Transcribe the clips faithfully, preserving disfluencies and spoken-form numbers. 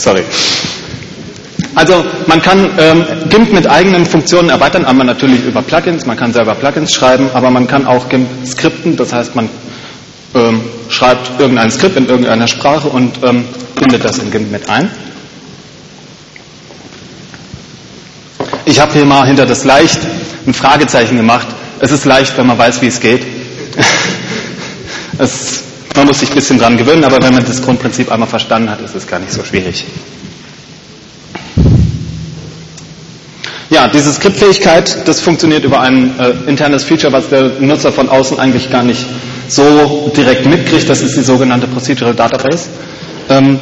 Sorry. Also man kann ähm, GIMP mit eigenen Funktionen erweitern, einmal natürlich über Plugins, man kann selber Plugins schreiben, aber man kann auch GIMP skripten, das heißt man ähm, schreibt irgendein Skript in irgendeiner Sprache und ähm, bindet das in GIMP mit ein. Ich habe hier mal hinter das leicht ein Fragezeichen gemacht. Es ist leicht, wenn man weiß, wie es geht. es, man muss sich ein bisschen dran gewöhnen, aber wenn man das Grundprinzip einmal verstanden hat, ist es gar nicht so schwierig. Ja, diese Skriptfähigkeit, das funktioniert über ein äh, internes Feature, was der Nutzer von außen eigentlich gar nicht so direkt mitkriegt. Das ist die sogenannte Procedural Database, ähm,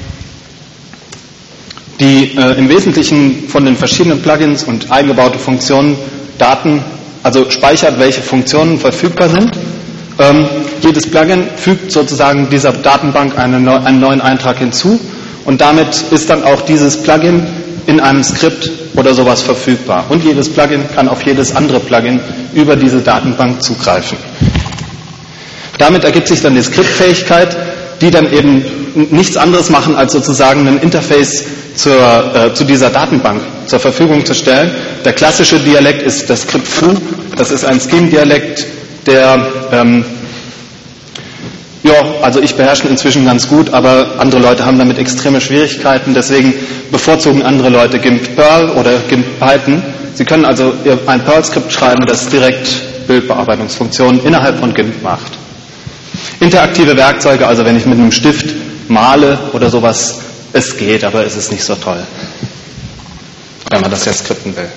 die äh, im Wesentlichen von den verschiedenen Plugins und eingebaute Funktionen Daten, also speichert, welche Funktionen verfügbar sind. Ähm, jedes Plugin fügt sozusagen dieser Datenbank eine, einen neuen Eintrag hinzu und damit ist dann auch dieses Plugin in einem Skript oder sowas verfügbar. Und jedes Plugin kann auf jedes andere Plugin über diese Datenbank zugreifen. Damit ergibt sich dann die Skriptfähigkeit, die dann eben nichts anderes machen, als sozusagen ein Interface zur, äh, zu dieser Datenbank zur Verfügung zu stellen. Der klassische Dialekt ist das Skript Foo. Das ist ein Scheme-Dialekt, der ähm, ja, also ich beherrsche ihn inzwischen ganz gut, aber andere Leute haben damit extreme Schwierigkeiten, deswegen bevorzugen andere Leute GIMP Perl oder GIMP Python. Sie können also ein Perl-Skript schreiben, das direkt Bildbearbeitungsfunktionen innerhalb von GIMP macht. Interaktive Werkzeuge, also wenn ich mit einem Stift male oder sowas, es geht, aber es ist nicht so toll, wenn man das ja skripten will.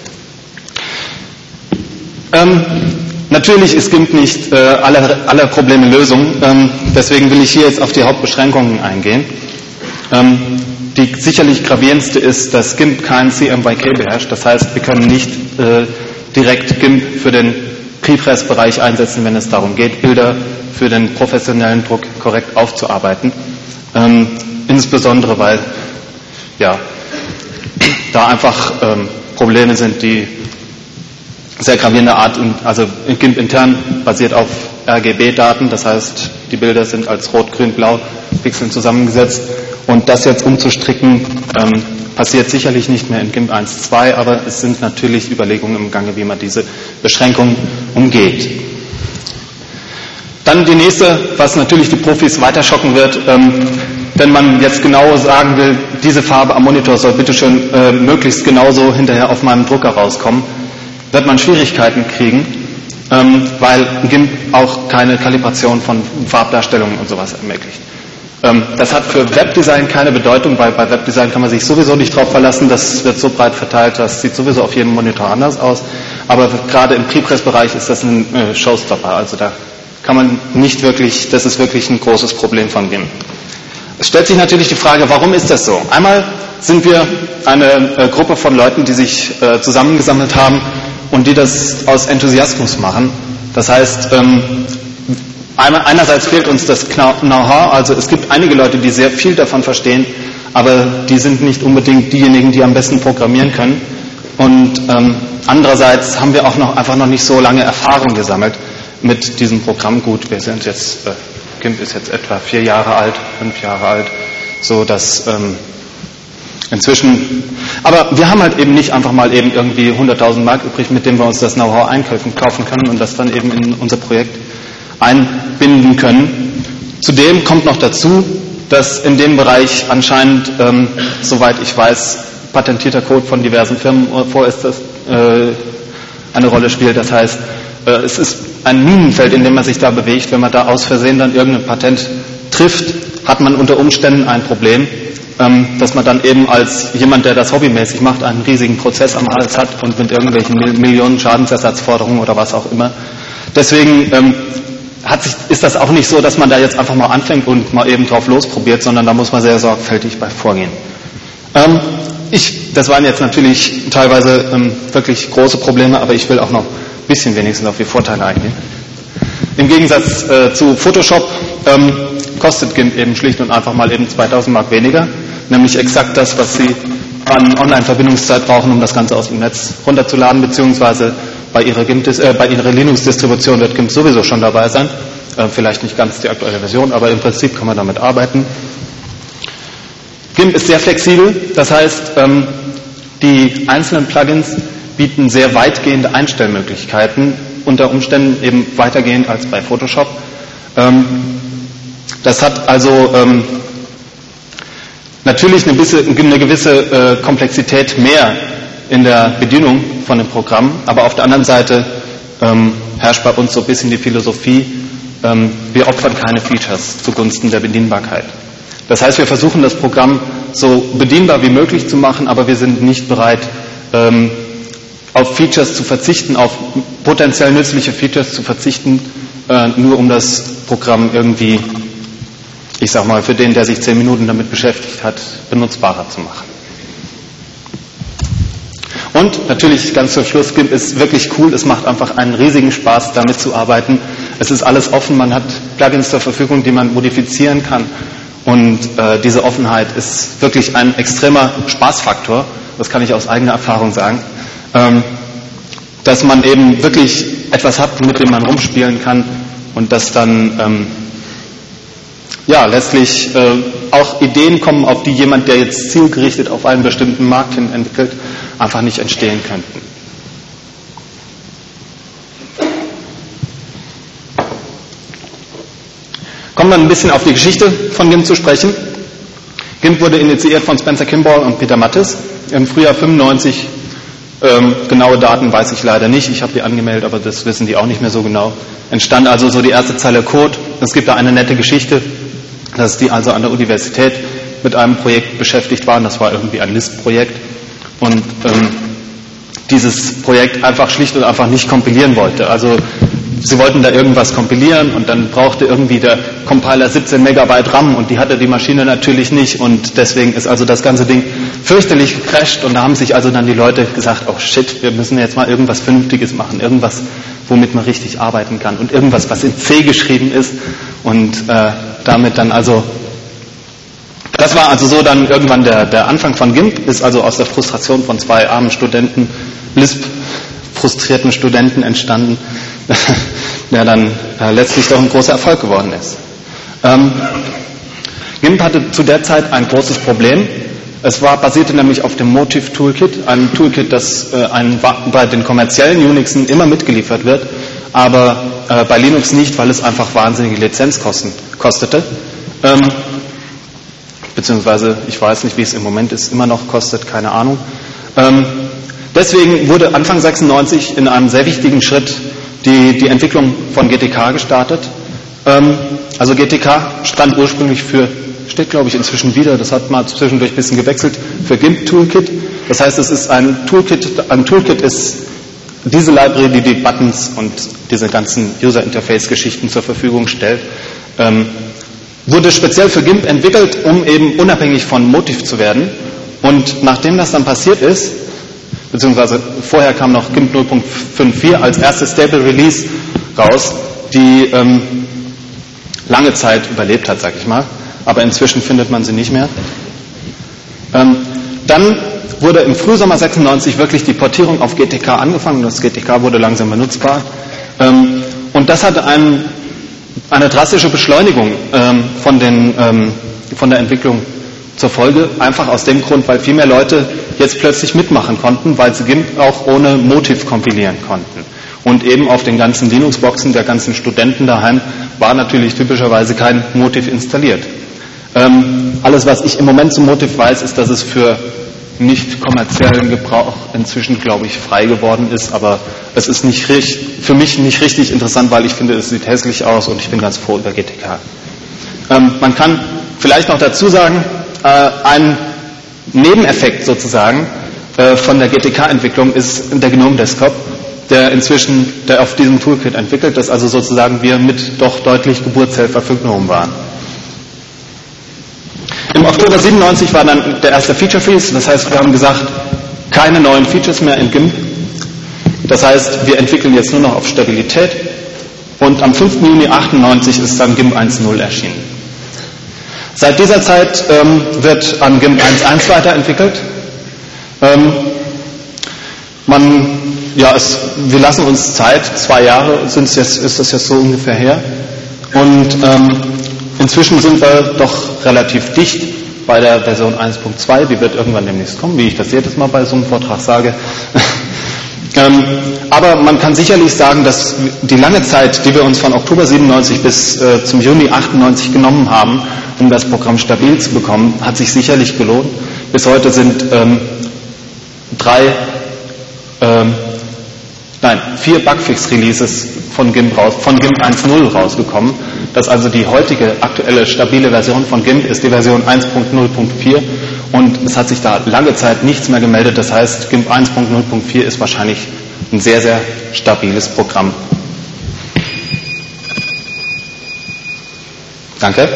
Ähm, Natürlich ist GIMP nicht äh, aller, aller Probleme Lösung, ähm, deswegen will ich hier jetzt auf die Hauptbeschränkungen eingehen. Ähm, die sicherlich gravierendste ist, dass GIMP kein C M Y K beherrscht, das heißt, wir können nicht äh, direkt GIMP für den Prepress-Bereich einsetzen, wenn es darum geht, Bilder für den professionellen Druck korrekt aufzuarbeiten. Ähm, insbesondere, weil ja, da einfach ähm, Probleme sind, die sehr gravierender Art, also GIMP intern basiert auf R G B-Daten, das heißt, die Bilder sind als Rot, Grün, Blau Pixeln zusammengesetzt und das jetzt umzustricken, ähm, passiert sicherlich nicht mehr in GIMP eins Punkt zwei, aber es sind natürlich Überlegungen im Gange, wie man diese Beschränkungen umgeht. Dann die nächste, was natürlich die Profis weiter schocken wird, ähm, wenn man jetzt genau sagen will, diese Farbe am Monitor soll bitteschön äh, möglichst genauso hinterher auf meinem Drucker rauskommen, wird man Schwierigkeiten kriegen, ähm, weil GIMP auch keine Kalibration von Farbdarstellungen und sowas ermöglicht. Ähm, das hat für Webdesign keine Bedeutung, weil bei Webdesign kann man sich sowieso nicht drauf verlassen, das wird so breit verteilt, das sieht sowieso auf jedem Monitor anders aus, aber gerade im Prepress-Bereich ist das ein äh, Showstopper, also da kann man nicht wirklich, das ist wirklich ein großes Problem von GIMP. Es stellt sich natürlich die Frage, warum ist das so? Einmal sind wir eine äh, Gruppe von Leuten, die sich äh, zusammengesammelt haben und die das aus Enthusiasmus machen. Das heißt, ähm, einerseits fehlt uns das Know-how, also es gibt einige Leute, die sehr viel davon verstehen, aber die sind nicht unbedingt diejenigen, die am besten programmieren können. Und ähm, andererseits haben wir auch noch einfach noch nicht so lange Erfahrung gesammelt mit diesem Programm. Gut, wir sind jetzt, äh, GIMP ist jetzt etwa vier Jahre alt, fünf Jahre alt, so dass ähm, inzwischen, aber wir haben halt eben nicht einfach mal eben irgendwie hunderttausend Mark übrig, mit dem wir uns das Know-how einkaufen kaufen können und das dann eben in unser Projekt einbinden können. Zudem kommt noch dazu, dass in dem Bereich anscheinend, ähm, soweit ich weiß, patentierter Code von diversen Firmen vorerst das, äh, eine Rolle spielt. Das heißt, äh, es ist ein Minenfeld, in dem man sich da bewegt. Wenn man da aus Versehen dann irgendein Patent trifft, hat man unter Umständen ein Problem, ähm, dass man dann eben als jemand, der das hobbymäßig macht, einen riesigen Prozess am Hals hat und mit irgendwelchen Millionen Schadensersatzforderungen oder was auch immer. Deswegen ähm, hat sich, ist das auch nicht so, dass man da jetzt einfach mal anfängt und mal eben drauf losprobiert, sondern da muss man sehr sorgfältig bei vorgehen. Ähm, ich, das waren jetzt natürlich teilweise ähm, wirklich große Probleme, aber ich will auch noch ein bisschen wenigstens auf die Vorteile eingehen. Im Gegensatz äh, zu Photoshop ähm, kostet GIMP eben schlicht und einfach mal eben zweitausend Mark weniger, nämlich exakt das, was Sie an Online-Verbindungszeit brauchen, um das Ganze aus dem Netz runterzuladen, beziehungsweise bei Ihrer, GIMP, äh, bei Ihrer Linux-Distribution wird GIMP sowieso schon dabei sein. Äh, vielleicht nicht ganz die aktuelle Version, aber im Prinzip kann man damit arbeiten. GIMP ist sehr flexibel, das heißt, ähm, die einzelnen Plugins bieten sehr weitgehende Einstellmöglichkeiten, unter Umständen eben weitergehend als bei Photoshop. Ähm, das hat also ähm, natürlich eine gewisse, eine gewisse äh, Komplexität mehr in der Bedienung von dem Programm, aber auf der anderen Seite ähm, herrscht bei uns so ein bisschen die Philosophie, ähm, wir opfern keine Features zugunsten der Bedienbarkeit. Das heißt, wir versuchen das Programm so bedienbar wie möglich zu machen, aber wir sind nicht bereit, ähm, auf Features zu verzichten, auf potenziell nützliche Features zu verzichten, äh, nur um das Programm irgendwie, ich sag mal, für den, der sich zehn Minuten damit beschäftigt hat, benutzbarer zu machen. Und natürlich ganz zum Schluss, GIMP ist wirklich cool, es macht einfach einen riesigen Spaß, damit zu arbeiten. Es ist alles offen, man hat Plugins zur Verfügung, die man modifizieren kann. Und äh, diese Offenheit ist wirklich ein extremer Spaßfaktor, das kann ich aus eigener Erfahrung sagen, ähm, dass man eben wirklich etwas hat, mit dem man rumspielen kann und dass dann ähm, ja letztlich äh, auch Ideen kommen, auf die jemand, der jetzt zielgerichtet auf einen bestimmten Markt hin entwickelt, einfach nicht entstehen könnten. Kommen wir ein bisschen auf die Geschichte von GIMP zu sprechen. GIMP wurde initiiert von Spencer Kimball und Peter Mattis im Frühjahr fünfundneunzig. Ähm, genaue Daten weiß ich leider nicht. Ich habe die angemeldet, aber das wissen die auch nicht mehr so genau. Entstand also so die erste Zeile Code. Es gibt da eine nette Geschichte, dass die also an der Universität mit einem Projekt beschäftigt waren. Das war irgendwie ein Lisp-Projekt. Und ähm, dieses Projekt einfach schlicht und einfach nicht kompilieren wollte. Also sie wollten da irgendwas kompilieren und dann brauchte irgendwie der Compiler siebzehn Megabyte RAM und die hatte die Maschine natürlich nicht und deswegen ist also das ganze Ding fürchterlich gecrasht und da haben sich also dann die Leute gesagt, oh shit, wir müssen jetzt mal irgendwas Vernünftiges machen, irgendwas, womit man richtig arbeiten kann und irgendwas, was in C geschrieben ist und äh, damit dann also, das war also so dann irgendwann der, der Anfang von GIMP, ist also aus der Frustration von zwei armen Studenten, Lisp frustrierten Studenten entstanden, der dann äh, letztlich doch ein großer Erfolg geworden ist. Ähm, GIMP hatte zu der Zeit ein großes Problem. Es war, basierte nämlich auf dem Motif Toolkit, ein Toolkit, das äh, ein, bei den kommerziellen Unixen immer mitgeliefert wird, aber äh, bei Linux nicht, weil es einfach wahnsinnige Lizenzkosten kostete. Ähm, beziehungsweise, ich weiß nicht, wie es im Moment ist, immer noch kostet, keine Ahnung. Ähm, deswegen wurde Anfang sechsundneunzig in einem sehr wichtigen Schritt die, die Entwicklung von G T K gestartet. Ähm, also G T K stand ursprünglich für, steht glaube ich inzwischen wieder, das hat mal zwischendurch ein bisschen gewechselt, für GIMP Toolkit. Das heißt, es ist ein Toolkit, ein Toolkit ist diese Library, die die Buttons und diese ganzen User Interface Geschichten zur Verfügung stellt. Ähm, wurde speziell für GIMP entwickelt, um eben unabhängig von Motif zu werden. Und nachdem das dann passiert ist, beziehungsweise vorher kam noch GIMP null Punkt fünf Punkt vier als erstes Stable Release raus, die ähm, lange Zeit überlebt hat, sag ich mal, aber inzwischen findet man sie nicht mehr. Ähm, dann wurde im Frühsommer sechsundneunzig wirklich die Portierung auf G T K angefangen, das G T K wurde langsam benutzbar ähm, und das hatte einen, eine drastische Beschleunigung ähm, von, den, ähm, von der Entwicklung zur Folge, einfach aus dem Grund, weil viel mehr Leute jetzt plötzlich mitmachen konnten, weil sie GIMP auch ohne Motiv kompilieren konnten. Und eben auf den ganzen Linux-Boxen der ganzen Studenten daheim war natürlich typischerweise kein Motiv installiert. Ähm, alles, was ich im Moment zum Motiv weiß, ist, dass es für nicht kommerziellen Gebrauch inzwischen, glaube ich, frei geworden ist, aber es ist nicht richtig, für mich nicht richtig interessant, weil ich finde, es sieht hässlich aus und ich bin ganz froh über G T K. Ähm, man kann vielleicht noch dazu sagen, äh, ein Nebeneffekt sozusagen äh, von der G T K-Entwicklung ist der GNOME Desktop, der inzwischen, der auf diesem Toolkit entwickelt ist, also sozusagen wir mit doch deutlich Geburtshelfer für GNOME waren. Im Oktober siebenundneunzig war dann der erste Feature Freeze, das heißt, wir haben gesagt, keine neuen Features mehr in GIMP. Das heißt, wir entwickeln jetzt nur noch auf Stabilität und am fünften Juni achtundneunzig ist dann GIMP eins Punkt null erschienen. Seit dieser Zeit ähm, wird an GIMP eins Punkt eins weiterentwickelt. Ähm, man, ja, es, wir lassen uns Zeit, zwei Jahre sind's jetzt, ist das jetzt so ungefähr her. Und ähm, inzwischen sind wir doch relativ dicht bei der Version eins Punkt zwei, die wird irgendwann demnächst kommen, wie ich das jedes Mal bei so einem Vortrag sage. ähm, aber man kann sicherlich sagen, dass die lange Zeit, die wir uns von Oktober siebenundneunzig bis äh, zum Juni achtundneunzig genommen haben, um das Programm stabil zu bekommen, hat sich sicherlich gelohnt. Bis heute sind ähm, drei, ähm, nein, vier Bugfix-Releases von GIMP raus, von GIMP eins Punkt null rausgekommen. Das also die heutige aktuelle stabile Version von GIMP ist die Version eins Punkt null Punkt vier und es hat sich da lange Zeit nichts mehr gemeldet. Das heißt, GIMP eins Punkt null Punkt vier ist wahrscheinlich ein sehr, sehr stabiles Programm. Danke.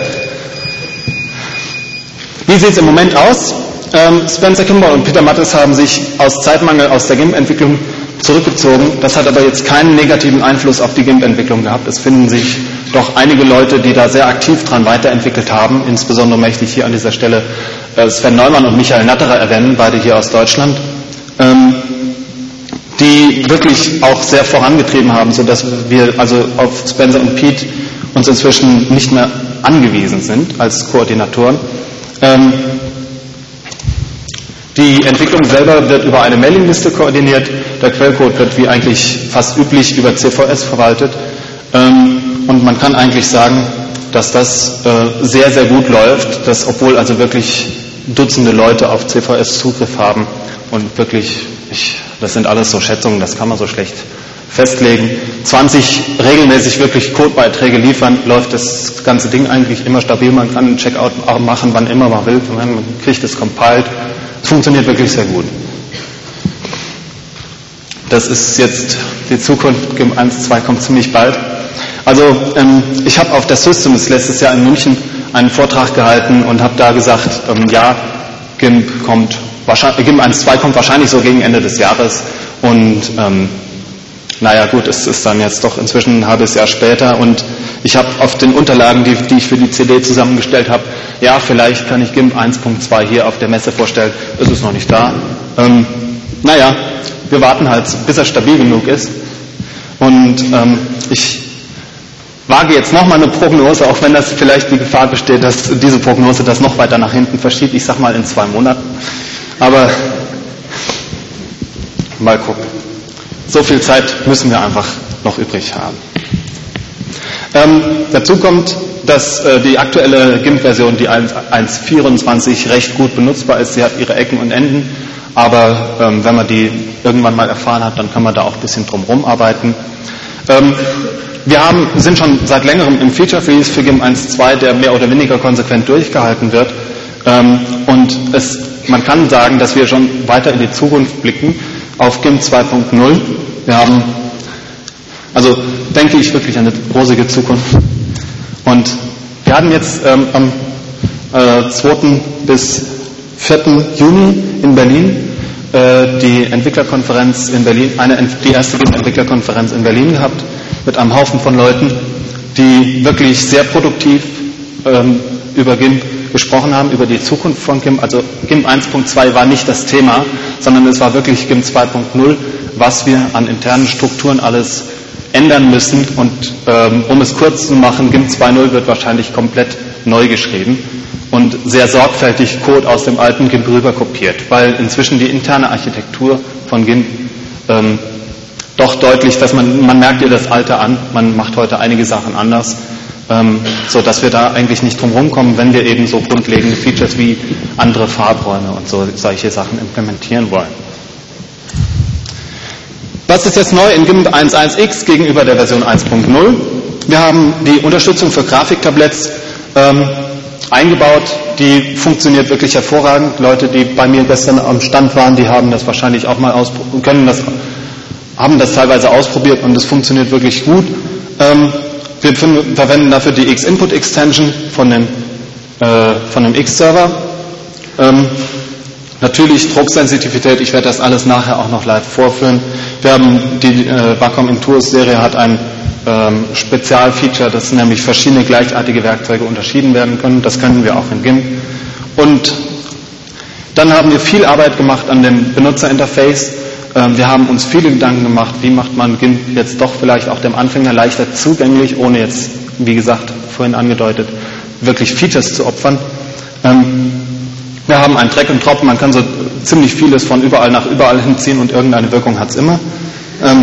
Wie sieht es im Moment aus? Ähm, Spencer Kimball und Peter Mattes haben sich aus Zeitmangel aus der GIMP-Entwicklung zurückgezogen. Das hat aber jetzt keinen negativen Einfluss auf die GIMP-Entwicklung gehabt. Es finden sich doch einige Leute, die da sehr aktiv dran weiterentwickelt haben. Insbesondere möchte ich hier an dieser Stelle äh, Sven Neumann und Michael Natterer erwähnen, beide hier aus Deutschland, ähm, die wirklich auch sehr vorangetrieben haben, sodass wir also auf Spencer und Pete uns inzwischen nicht mehr angewiesen sind als Koordinatoren. Ähm, Die Entwicklung selber wird über eine Mailingliste koordiniert. Der Quellcode wird wie eigentlich fast üblich über C V S verwaltet. Und man kann eigentlich sagen, dass das sehr, sehr gut läuft, dass obwohl also wirklich Dutzende Leute auf C V S Zugriff haben und wirklich, ich, das sind alles so Schätzungen, das kann man so schlecht festlegen, zwanzig regelmäßig wirklich Codebeiträge liefern, läuft das ganze Ding eigentlich immer stabil. Man kann einen Checkout machen, wann immer man will, man kriegt es compiled. Es funktioniert wirklich sehr gut. Das ist jetzt die Zukunft. GIMP eins Punkt zwei kommt ziemlich bald. Also ähm, ich habe auf der Systems letztes Jahr in München einen Vortrag gehalten und habe da gesagt, ähm, ja, GIMP kommt wahrscheinlich, GIMP eins Punkt zwei kommt wahrscheinlich so gegen Ende des Jahres und ähm, naja gut, es ist dann jetzt doch inzwischen ein halbes Jahr später und ich habe auf den Unterlagen, die, die ich für die C D zusammengestellt habe, ja, vielleicht kann ich GIMP eins Punkt zwei hier auf der Messe vorstellen, es ist noch nicht da. Ähm, naja, wir warten halt, bis er stabil genug ist und ähm, ich wage jetzt nochmal eine Prognose, auch wenn das vielleicht die Gefahr besteht, dass diese Prognose das noch weiter nach hinten verschiebt, ich sag mal in zwei Monaten, aber mal gucken. So viel Zeit müssen wir einfach noch übrig haben. Ähm, dazu kommt, dass äh, die aktuelle GIMP-Version, die eins Punkt vierundzwanzig, recht gut benutzbar ist. Sie hat ihre Ecken und Enden, aber ähm, wenn man die irgendwann mal erfahren hat, dann kann man da auch ein bisschen drum rumarbeiten. Ähm, wir haben, sind schon seit längerem im Feature Freeze für GIMP eins Punkt zwei, der mehr oder weniger konsequent durchgehalten wird. Ähm, und es, man kann sagen, dass wir schon weiter in die Zukunft blicken auf GIMP zwei Punkt null. Wir haben, also denke ich wirklich an eine rosige Zukunft. Und wir hatten jetzt ähm, am äh, zweiten bis vierten Juni in Berlin äh, die Entwicklerkonferenz in Berlin, eine, die erste GIMP-Entwicklerkonferenz in Berlin gehabt, mit einem Haufen von Leuten, die wirklich sehr produktiv ähm, über GIMP gesprochen haben, über die Zukunft von GIMP. Also GIMP eins Punkt zwei war nicht das Thema, sondern es war wirklich GIMP zwei Punkt null, was wir an internen Strukturen alles ändern müssen. Und ähm, um es kurz zu machen, GIMP zwei Punkt null wird wahrscheinlich komplett neu geschrieben und sehr sorgfältig Code aus dem alten GIMP rüber kopiert, weil inzwischen die interne Architektur von GIMP ähm, doch deutlich, dass man, man merkt ihr das Alte an, man macht heute einige Sachen anders. Ähm, so dass wir da eigentlich nicht drum rumkommen, wenn wir eben so grundlegende Features wie andere Farbräume und so solche Sachen implementieren wollen. Was ist jetzt neu in GIMP eins Punkt eins x gegenüber der Version eins Punkt null? Wir haben die Unterstützung für Grafiktabletts ähm, eingebaut, die funktioniert wirklich hervorragend. Leute, die bei mir gestern am Stand waren, die haben das wahrscheinlich auch mal ausprobiert, können das, haben das teilweise ausprobiert und es funktioniert wirklich gut. Ähm, Wir verwenden dafür die X-Input-Extension von dem, äh, von dem X-Server. Ähm, natürlich Drucksensitivität, ich werde das alles nachher auch noch live vorführen. Wir haben die äh, Wacom Intuos-Serie hat ein ähm, Spezialfeature, dass nämlich verschiedene gleichartige Werkzeuge unterschieden werden können. Das können wir auch in GIMP. Und dann haben wir viel Arbeit gemacht an dem Benutzerinterface. Wir haben uns viele Gedanken gemacht, wie macht man GIMP jetzt doch vielleicht auch dem Anfänger leichter zugänglich, ohne jetzt, wie gesagt, vorhin angedeutet, wirklich Features zu opfern. Wir haben ein Drag and Drop, man kann so ziemlich vieles von überall nach überall hinziehen und irgendeine Wirkung hat es immer. Ähm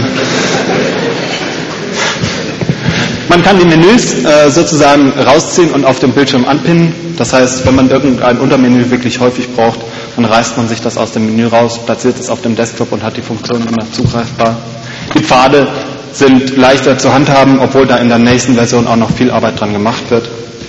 man kann die Menüs äh, sozusagen rausziehen und auf dem Bildschirm anpinnen. Das heißt, wenn man irgendein Untermenü wirklich häufig braucht, dann reißt man sich das aus dem Menü raus, platziert es auf dem Desktop und hat die Funktion immer zugreifbar. Die Pfade sind leichter zu handhaben, obwohl da in der nächsten Version auch noch viel Arbeit dran gemacht wird.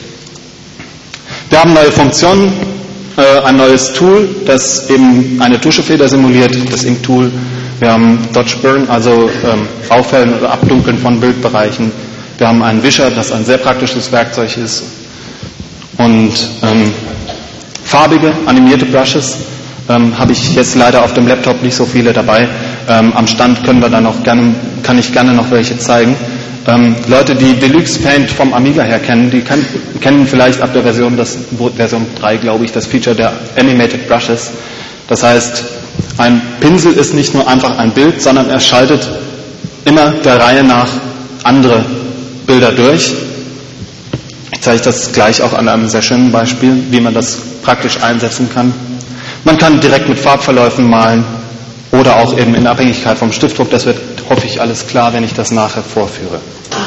Wir haben neue Funktionen, äh, ein neues Tool, das eben eine Tuschefeder simuliert, das Ink-Tool. Wir haben Dodge Burn, also ähm, Aufhellen oder Abdunkeln von Bildbereichen. Wir haben einen Wischer, das ein sehr praktisches Werkzeug ist. Und ähm, farbige, animierte Brushes ähm, habe ich jetzt leider auf dem Laptop nicht so viele dabei. Ähm, am Stand können wir da noch gerne, kann ich gerne noch welche zeigen. Ähm, Leute, die Deluxe Paint vom Amiga her kennen, die kann, kennen vielleicht ab der Version, das, Version drei, glaube ich, das Feature der Animated Brushes. Das heißt, ein Pinsel ist nicht nur einfach ein Bild, sondern er schaltet immer der Reihe nach andere Bilder durch. Ich zeige das gleich auch an einem sehr schönen Beispiel, wie man das praktisch einsetzen kann. Man kann direkt mit Farbverläufen malen oder auch eben in Abhängigkeit vom Stiftdruck. Das wird, hoffe ich, alles klar, wenn ich das nachher vorführe.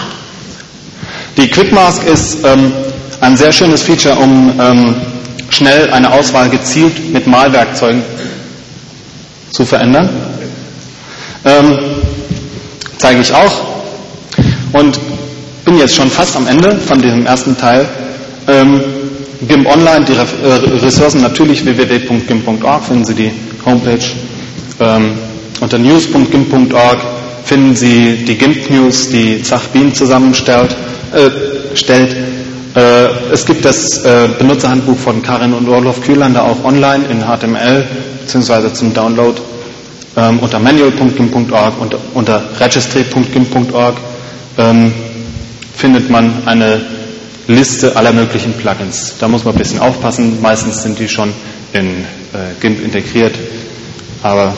Die Quick Mask ist ähm, ein sehr schönes Feature, um ähm, schnell eine Auswahl gezielt mit Malwerkzeugen zu verändern. Ähm, zeige ich auch. Und bin jetzt schon fast am Ende von diesem ersten Teil. Ähm, GIMP Online, die Re- Ressourcen natürlich w w w punkt gimp punkt org, finden Sie die Homepage. Ähm, unter news punkt gimp punkt org finden Sie die GIMP News, die Zach Bien zusammenstellt. Äh, stellt. Äh, es gibt das äh, Benutzerhandbuch von Karin und Orlof Kühlander auch online in H T M L bzw. zum Download ähm, unter manual punkt gimp punkt org und unter registry punkt gimp punkt org ähm, findet man eine Liste aller möglichen Plugins. Da muss man ein bisschen aufpassen. Meistens sind die schon in äh, GIMP integriert. Aber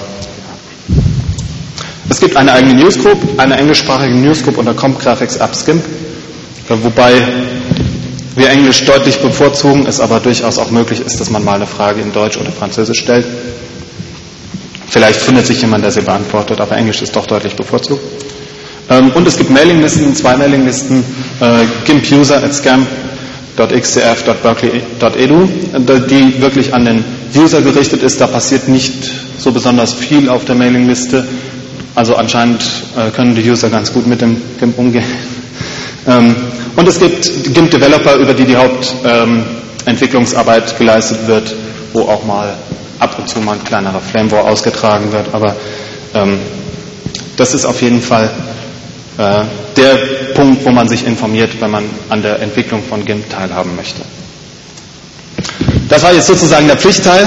es gibt eine eigene Newsgroup, eine englischsprachige Newsgroup unter Comp Graphics Apps GIMP, wobei wir Englisch deutlich bevorzugen, es aber durchaus auch möglich ist, dass man mal eine Frage in Deutsch oder Französisch stellt. Vielleicht findet sich jemand, der sie beantwortet, aber Englisch ist doch deutlich bevorzugt. Und es gibt Mailinglisten, zwei Mailinglisten, äh, gimpuser at scam punkt x c f punkt berkeley punkt e d u, die wirklich an den User gerichtet ist. Da passiert nicht so besonders viel auf der Mailingliste. Also anscheinend äh, können die User ganz gut mit dem GIMP umgehen. Ähm, und es gibt GIMP-Developer, über die die Hauptentwicklungsarbeit ähm, geleistet wird, wo auch mal ab und zu mal ein kleinerer Flamewar ausgetragen wird. Aber ähm, das ist auf jeden Fall der Punkt, wo man sich informiert, wenn man an der Entwicklung von GIMP teilhaben möchte. Das war jetzt sozusagen der Pflichtteil.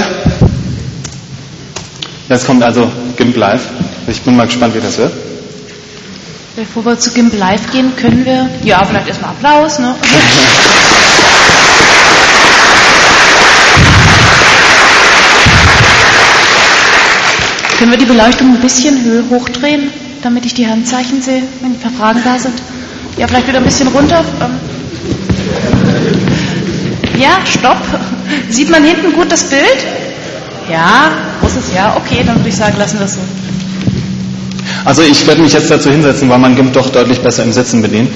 Jetzt kommt also GIMP Live. Ich bin mal gespannt, wie das wird. Bevor wir zu GIMP Live gehen, können wir, ja, vielleicht erstmal Applaus, ne? Können wir die Beleuchtung ein bisschen Höhe hochdrehen, damit ich die Handzeichen sehe, wenn ein paar Fragen da sind? Ja, vielleicht wieder ein bisschen runter. Ja, stopp. Sieht man hinten gut das Bild? Ja, großes Ja. Okay, dann würde ich sagen, lassen wir es so. Also ich werde mich jetzt dazu hinsetzen, weil man GIMP doch deutlich besser im Sitzen bedient.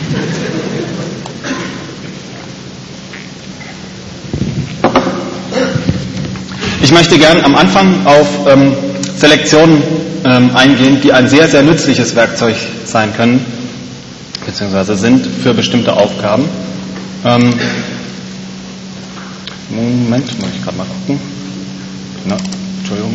Ich möchte gern am Anfang auf ähm, Selektionen ähm, eingehen, die ein sehr, sehr nützliches Werkzeug sein können, beziehungsweise sind für bestimmte Aufgaben. Ähm, Moment, muss ich gerade mal gucken. Na, Entschuldigung.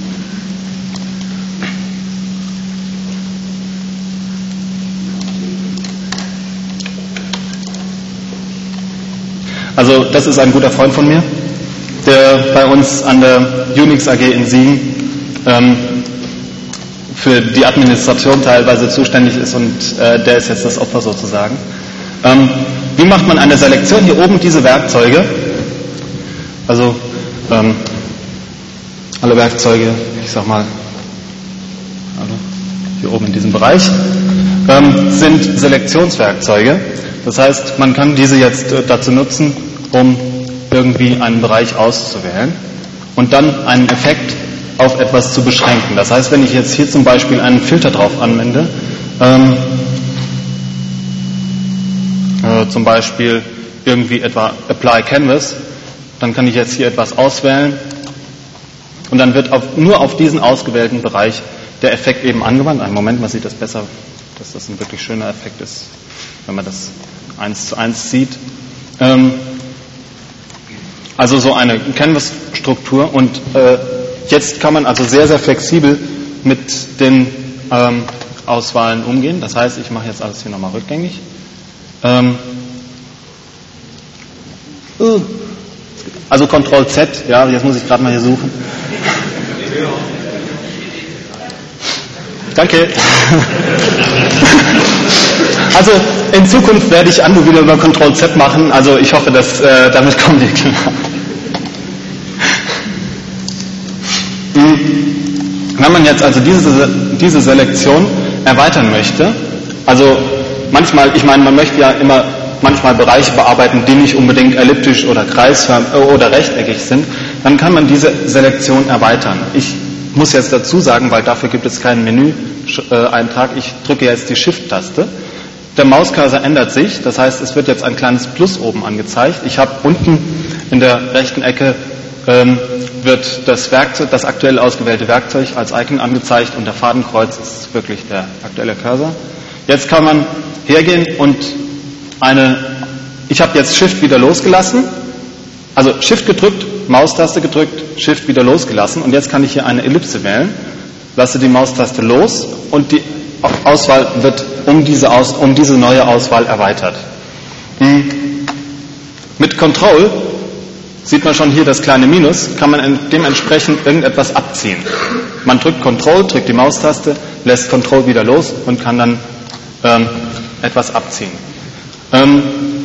Also das ist ein guter Freund von mir, der bei uns an der Unix A G in Siegen ähm, für die Administration teilweise zuständig ist und äh, der ist jetzt das Opfer sozusagen. Ähm, wie macht man eine Selektion? Hier oben diese Werkzeuge, also ähm, alle Werkzeuge, ich sag mal, also hier oben in diesem Bereich, ähm, sind Selektionswerkzeuge. Das heißt, man kann diese jetzt äh, dazu nutzen, um irgendwie einen Bereich auszuwählen. und dann einen Effekt auf etwas zu beschränken. Das heißt, wenn ich jetzt hier zum Beispiel einen Filter drauf anwende, ähm, äh, zum Beispiel irgendwie etwa Apply Canvas, dann kann ich jetzt hier etwas auswählen und dann wird auf, nur auf diesen ausgewählten Bereich der Effekt eben angewandt. Einen Moment, man sieht das besser, dass das ein wirklich schöner Effekt ist, wenn man das eins zu eins sieht. Ähm, also so eine Canvas-Struktur und äh, jetzt kann man also sehr, sehr flexibel mit den ähm, Auswahlen umgehen. Das heißt, ich mache jetzt alles hier nochmal rückgängig. Ähm, uh, also Control Z, ja, jetzt muss ich gerade mal hier suchen. Danke. Also in Zukunft werde ich Undo wieder über Control Z machen. Also ich hoffe, dass äh, damit kommen wir klar. Wenn man jetzt also diese, diese Selektion erweitern möchte, also manchmal, ich meine, man möchte ja immer manchmal Bereiche bearbeiten, die nicht unbedingt elliptisch oder kreisförmig oder rechteckig sind, dann kann man diese Selektion erweitern. Ich muss jetzt dazu sagen, weil dafür gibt es keinen Menü-Eintrag, ich drücke jetzt die Shift-Taste. Der Mauscursor ändert sich, das heißt, es wird jetzt ein kleines Plus oben angezeigt. Ich habe unten in der rechten Ecke ähm, wird das Werkzeug, das aktuell ausgewählte Werkzeug als Icon angezeigt und der Fadenkreuz ist wirklich der aktuelle Cursor. Jetzt kann man hergehen und eine, ich habe jetzt Shift wieder losgelassen, also Shift gedrückt, Maustaste gedrückt, Shift wieder losgelassen und jetzt kann ich hier eine Ellipse wählen, lasse die Maustaste los und die Auswahl wird um diese, Aus, um diese neue Auswahl erweitert. Hm. Mit Control sieht man schon hier das kleine Minus, kann man dementsprechend irgendetwas abziehen. Man drückt Control, drückt die Maustaste, lässt Control wieder los und kann dann ähm, etwas abziehen. Ähm,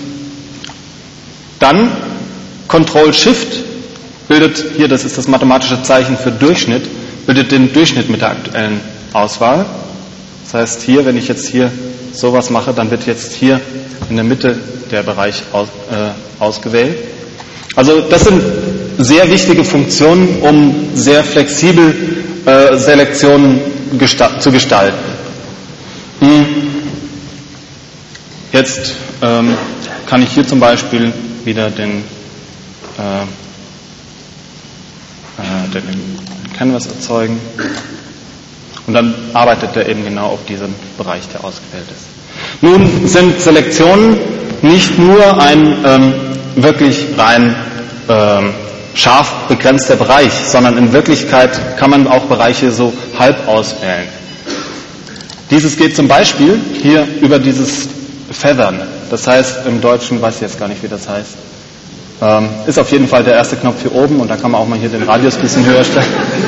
dann Control Shift bildet hier, das ist das mathematische Zeichen für Durchschnitt, bildet den Durchschnitt mit der aktuellen Auswahl. Das heißt hier, wenn ich jetzt hier sowas mache, dann wird jetzt hier in der Mitte der Bereich aus, äh, ausgewählt. Also das sind sehr wichtige Funktionen, um sehr flexibel äh, Selektionen gesta- zu gestalten. Hm. Jetzt ähm, kann ich hier zum Beispiel wieder den, äh, äh, den Canvas erzeugen und dann arbeitet er eben genau auf diesem Bereich, der ausgewählt ist. Nun sind Selektionen nicht nur ein ähm, wirklich rein ähm, scharf begrenzter Bereich, sondern in Wirklichkeit kann man auch Bereiche so halb auswählen. Dieses geht zum Beispiel hier über dieses Feathern. Das heißt, im Deutschen weiß ich jetzt gar nicht, wie das heißt. Ähm, ist auf jeden Fall der erste Knopf hier oben und da kann man auch mal hier den Radius ein bisschen höher stellen.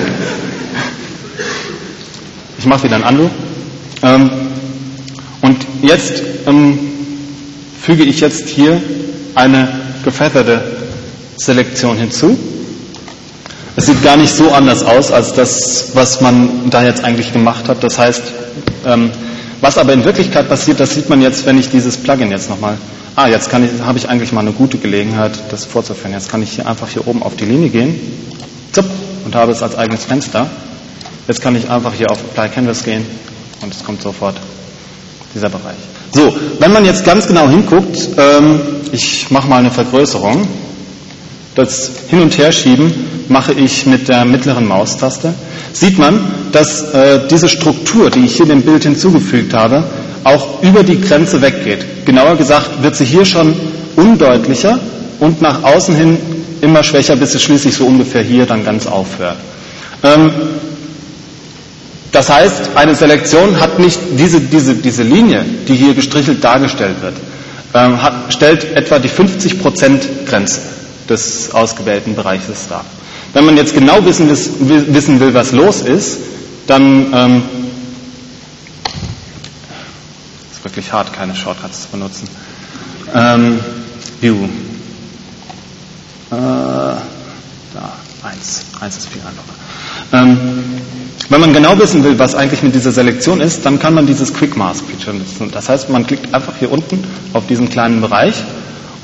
Ich mache wieder ein Undo. Ähm, und jetzt ähm, füge ich jetzt hier eine gefeatherte Selektion hinzu. Es sieht gar nicht so anders aus, als das, was man da jetzt eigentlich gemacht hat. Das heißt, ähm, was aber in Wirklichkeit passiert, das sieht man jetzt, wenn ich dieses Plugin jetzt nochmal, ah, jetzt kann ich, habe ich eigentlich mal eine gute Gelegenheit, das vorzuführen. Jetzt kann ich hier einfach hier oben auf die Linie gehen, zup, und habe es als eigenes Fenster. Jetzt kann ich einfach hier auf Apply Canvas gehen und es kommt sofort dieser Bereich. So, wenn man jetzt ganz genau hinguckt, ähm, ich mache mal eine Vergrößerung. Das Hin- und Herschieben mache ich mit der mittleren Maustaste. Sieht man, dass äh, diese Struktur, die ich hier dem Bild hinzugefügt habe, auch über die Grenze weggeht. Genauer gesagt wird sie hier schon undeutlicher und nach außen hin immer schwächer, bis es schließlich so ungefähr hier dann ganz aufhört. Ähm, das heißt, eine Selektion hat nicht diese, diese, diese Linie, die hier gestrichelt dargestellt wird, ähm, hat, stellt etwa die fünfzig Prozent Grenze des ausgewählten Bereiches dar. Wenn man jetzt genau wissen, wissen will, was los ist, dann ähm, ist wirklich hart, keine Shortcuts zu benutzen. Ähm, View. Äh, da, eins. Eins ist viel einfacher. Ähm, wenn man genau wissen will, was eigentlich mit dieser Selektion ist, dann kann man dieses Quick Mask Feature nutzen. Das heißt, man klickt einfach hier unten auf diesen kleinen Bereich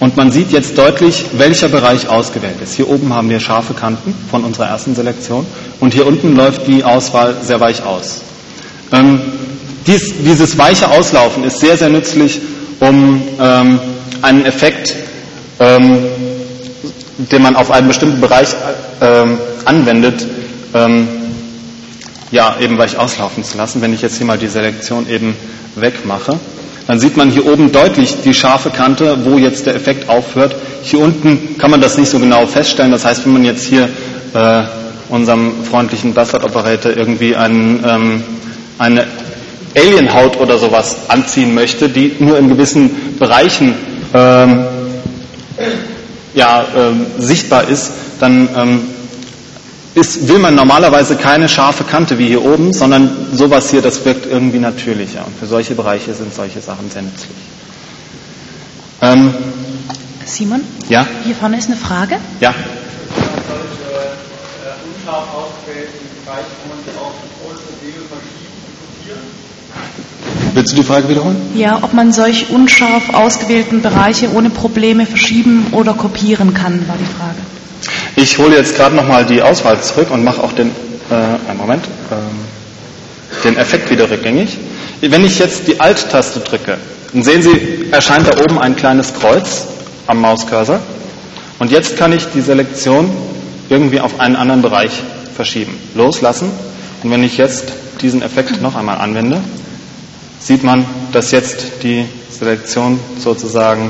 Und man sieht jetzt deutlich, welcher Bereich ausgewählt ist. Hier oben haben wir scharfe Kanten von unserer ersten Selektion und hier unten läuft die Auswahl sehr weich aus. Ähm, dies, dieses weiche Auslaufen ist sehr, sehr nützlich, um ähm, einen Effekt, ähm, den man auf einen bestimmten Bereich ähm, anwendet, ähm, ja, eben weich auslaufen zu lassen. Wenn ich jetzt hier mal die Selektion eben wegmache, dann sieht man hier oben deutlich die scharfe Kante, wo jetzt der Effekt aufhört. Hier unten kann man das nicht so genau feststellen. Das heißt, wenn man jetzt hier äh, unserem freundlichen Buzzard-Operator irgendwie einen, ähm, eine Alienhaut oder sowas anziehen möchte, die nur in gewissen Bereichen ähm, ja, ähm, sichtbar ist, dann ähm, ist, will man normalerweise keine scharfe Kante wie hier oben, sondern sowas hier, das wirkt irgendwie natürlicher. Und für solche Bereiche sind solche Sachen sehr nützlich. Ähm, Simon? Ja? Hier vorne ist eine Frage. Ja? Solche äh, unscharf ausgewählten Bereiche kann man die auch ohne Probleme verschieben und kopieren? Willst du die Frage wiederholen? Ja, ob man solch unscharf ausgewählten Bereiche ohne Probleme verschieben oder kopieren kann, war die Frage. Ich hole jetzt gerade nochmal die Auswahl zurück und mache auch den, äh, einen Moment, ähm, den Effekt wieder rückgängig. Wenn ich jetzt die Alt-Taste drücke, dann sehen Sie, erscheint da oben ein kleines Kreuz am Mauscursor. Und jetzt kann ich die Selektion irgendwie auf einen anderen Bereich verschieben, loslassen. Und wenn ich jetzt diesen Effekt noch einmal anwende, sieht man, dass jetzt die Selektion sozusagen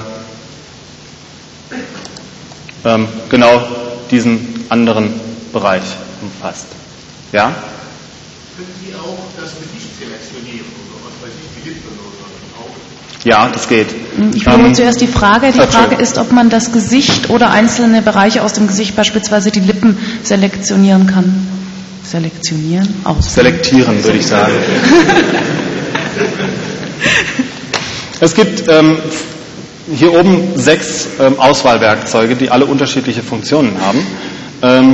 ähm, genau diesen anderen Bereich umfasst. Ja? Können Sie auch das Gesicht selektionieren oder was weiß ich, die Lippen oder auch? Ja, das geht. Ich wiederhole ähm, zuerst die Frage. Die Frage ist, ob man das Gesicht oder einzelne Bereiche aus dem Gesicht, beispielsweise die Lippen, selektionieren kann. Selektionieren? Aus. Selektieren, würde ich sagen. Es gibt ähm, hier oben sechs ähm, Auswahlwerkzeuge, die alle unterschiedliche Funktionen haben. Ähm,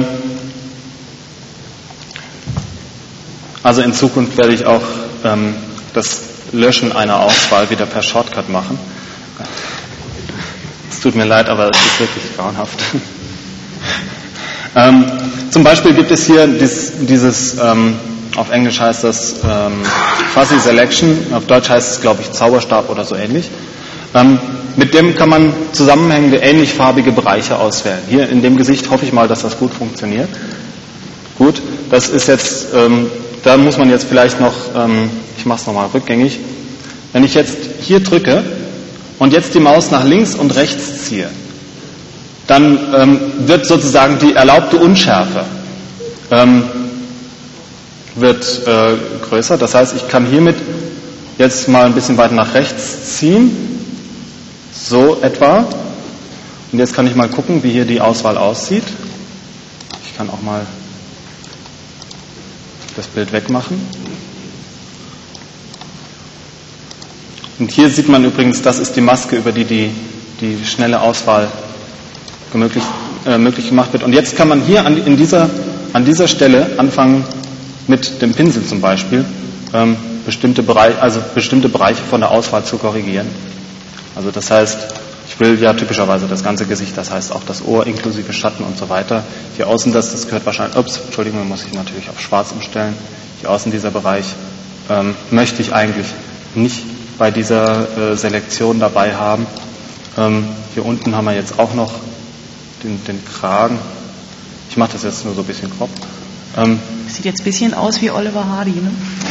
also in Zukunft werde ich auch ähm, das Löschen einer Auswahl wieder per Shortcut machen. Es tut mir leid, aber es ist wirklich grauenhaft. ähm, zum Beispiel gibt es hier dieses, dieses ähm, auf Englisch heißt das ähm, Fuzzy Selection, auf Deutsch heißt es, glaube ich, Zauberstab oder so ähnlich. Ähm, mit dem kann man zusammenhängende, ähnlich farbige Bereiche auswählen. Hier in dem Gesicht hoffe ich mal, dass das gut funktioniert. Gut, das ist jetzt, ähm, da muss man jetzt vielleicht noch, ähm, ich mache es nochmal rückgängig, wenn ich jetzt hier drücke und jetzt die Maus nach links und rechts ziehe, dann ähm, wird sozusagen die erlaubte Unschärfe ähm, wird äh, größer. Das heißt, ich kann hiermit jetzt mal ein bisschen weiter nach rechts ziehen, so etwa. Und jetzt kann ich mal gucken, wie hier die Auswahl aussieht. Ich kann auch mal das Bild wegmachen. Und hier sieht man übrigens, das ist die Maske, über die die, die schnelle Auswahl möglich, äh, möglich gemacht wird. Und jetzt kann man hier an, in dieser, an dieser Stelle anfangen, mit dem Pinsel zum Beispiel ähm, bestimmte, Bereich, also bestimmte Bereiche von der Auswahl zu korrigieren. Also das heißt, ich will ja typischerweise das ganze Gesicht, das heißt auch das Ohr inklusive Schatten und so weiter. Hier außen, das, das gehört wahrscheinlich, ups, Entschuldigung, muss ich natürlich auf schwarz umstellen. Hier außen dieser Bereich ähm, möchte ich eigentlich nicht bei dieser äh, Selektion dabei haben. Ähm, hier unten haben wir jetzt auch noch den, den Kragen. Ich mache das jetzt nur so ein bisschen grob. Ähm, Sieht jetzt ein bisschen aus wie Oliver Hardy, ne?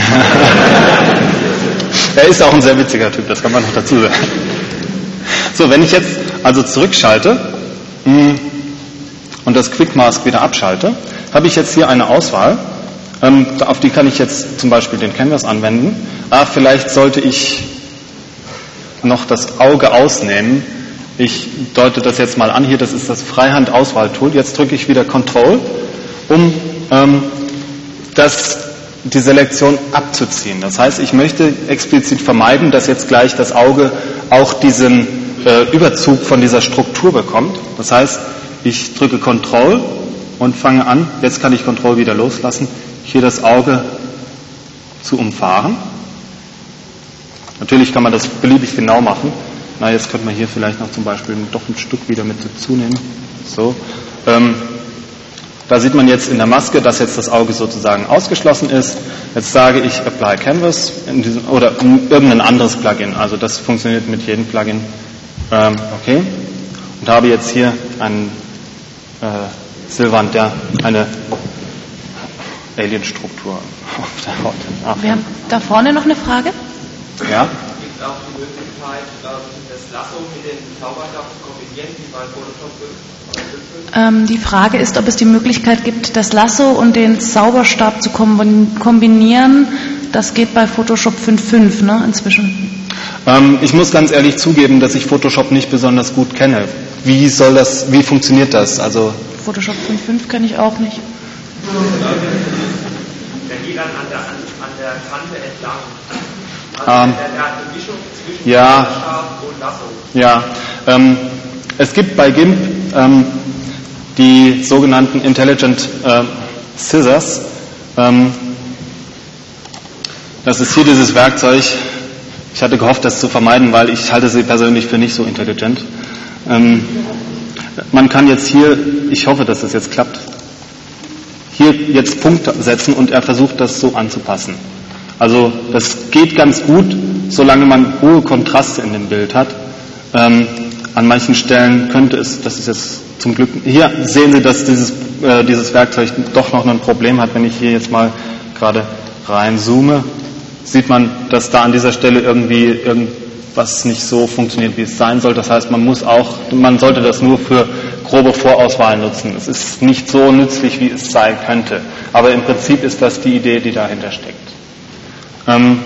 Er ist auch ein sehr witziger Typ, das kann man noch dazu sagen. So, wenn ich jetzt also zurückschalte mh, und das Quick Mask wieder abschalte, habe ich jetzt hier eine Auswahl. Ähm, auf die kann ich jetzt zum Beispiel den Canvas anwenden. Ah, vielleicht sollte ich noch das Auge ausnehmen. Ich deute das jetzt mal an. Hier, das ist das Freihand-Auswahl-Tool. Jetzt drücke ich wieder Control, um ähm, das, die Selektion abzuziehen. Das heißt, ich möchte explizit vermeiden, dass jetzt gleich das Auge auch diesen äh, Überzug von dieser Struktur bekommt. Das heißt, ich drücke Control und fange an, jetzt kann ich Control wieder loslassen, hier das Auge zu umfahren. Natürlich kann man das beliebig genau machen. Na, jetzt könnte man hier vielleicht noch zum Beispiel doch ein Stück wieder mit dazu nehmen. So. Ähm, da sieht man jetzt in der Maske, dass jetzt das Auge sozusagen ausgeschlossen ist. Jetzt sage ich Apply Canvas in diesem, oder irgendein anderes Plugin. Also das funktioniert mit jedem Plugin. Ähm, okay. Und habe jetzt hier einen äh, Silvan, der eine Alienstruktur auf der Haut hat. Wir haben da vorne noch eine Frage. Ja? Gibt es auch die Möglichkeit, das Lasso mit dem Zauberstab zu kombinieren, wie bei Photoshop fünf? Ähm, die Frage ist, ob es die Möglichkeit gibt, das Lasso und den Zauberstab zu kombinieren. Das geht bei Photoshop fünf Punkt fünf, ne, inzwischen. Ähm, ich muss ganz ehrlich zugeben, dass ich Photoshop nicht besonders gut kenne. Wie soll das, wie funktioniert das? Also Photoshop fünf Punkt fünf kenne ich auch nicht. Der geht dann an der, an, an der Kante entlang. Also ähm, der, der hat eine Mischung zwischen ja, Zauberstab und Lasso. Ja, ähm, es gibt bei GIMP ähm, die sogenannten Intelligent äh, Scissors. Ähm, das ist hier dieses Werkzeug. Ich hatte gehofft, das zu vermeiden, weil ich halte sie persönlich für nicht so intelligent. Ähm, man kann jetzt hier, ich hoffe, dass das jetzt klappt, hier jetzt Punkt setzen und er versucht, das so anzupassen. Also das geht ganz gut, solange man hohe Kontraste in dem Bild hat. Ähm, an manchen Stellen könnte es, das ist jetzt zum Glück, hier sehen Sie, dass dieses, äh, dieses Werkzeug doch noch ein Problem hat. Wenn ich hier jetzt mal gerade reinzoome, sieht man, dass da an dieser Stelle irgendwie irgendwas nicht so funktioniert, wie es sein soll. Das heißt, man muss auch, man sollte das nur für grobe Vorauswahl nutzen. Es ist nicht so nützlich, wie es sein könnte. Aber im Prinzip ist das die Idee, die dahinter steckt. Ähm,